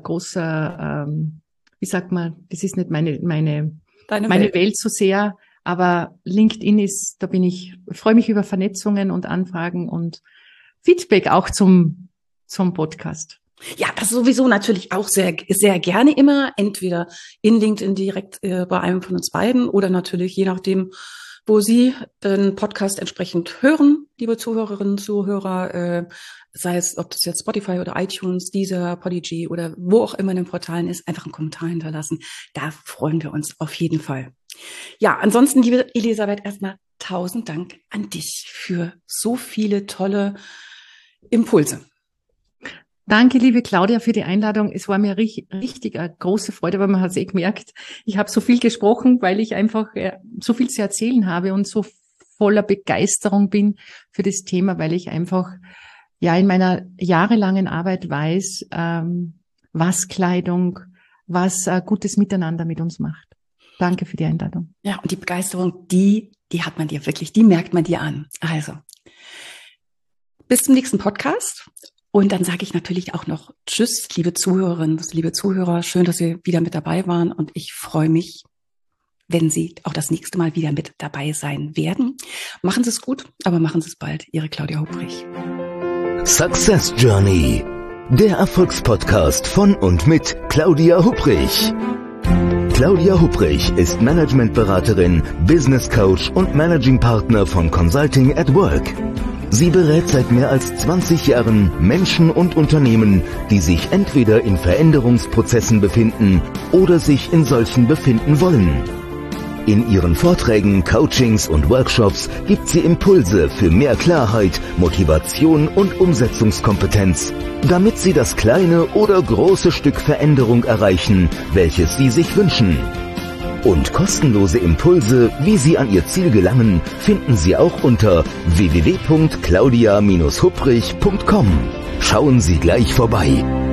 wie sagt man, das ist nicht meine Welt so sehr, aber LinkedIn ist, freue mich über Vernetzungen und Anfragen und Feedback auch zum Podcast. Ja, das sowieso natürlich auch sehr, sehr gerne immer, entweder in LinkedIn direkt bei einem von uns beiden oder natürlich je nachdem, wo Sie den Podcast entsprechend hören, liebe Zuhörerinnen, Zuhörer, sei es, ob das jetzt Spotify oder iTunes, Deezer, Podigy oder wo auch immer in den Portalen ist, einfach einen Kommentar hinterlassen. Da freuen wir uns auf jeden Fall. Ja, ansonsten, liebe Elisabeth, erstmal 1000 Dank an dich für so viele tolle Impulse. Danke, liebe Claudia, für die Einladung. Es war mir richtig eine große Freude, weil man hat es gemerkt. Ich habe so viel gesprochen, weil ich einfach so viel zu erzählen habe und so voller Begeisterung bin für das Thema, weil ich einfach ja in meiner jahrelangen Arbeit weiß, was Kleidung, was gutes Miteinander mit uns macht. Danke für die Einladung. Ja, und die Begeisterung, die hat man dir wirklich, die merkt man dir an. Also, bis zum nächsten Podcast. Und dann sage ich natürlich auch noch Tschüss, liebe Zuhörerinnen, liebe Zuhörer. Schön, dass Sie wieder mit dabei waren. Und ich freue mich, wenn Sie auch das nächste Mal wieder mit dabei sein werden. Machen Sie es gut, aber machen Sie es bald. Ihre Claudia Hupprich. Success Journey, der Erfolgspodcast von und mit Claudia Hupprich. Claudia Hupprich ist Managementberaterin, Business Coach und Managing Partner von Consulting at Work. Sie berät seit mehr als 20 Jahren Menschen und Unternehmen, die sich entweder in Veränderungsprozessen befinden oder sich in solchen befinden wollen. In ihren Vorträgen, Coachings und Workshops gibt sie Impulse für mehr Klarheit, Motivation und Umsetzungskompetenz, damit sie das kleine oder große Stück Veränderung erreichen, welches sie sich wünschen. Und kostenlose Impulse, wie Sie an Ihr Ziel gelangen, finden Sie auch unter www.claudia-hupprich.com. Schauen Sie gleich vorbei.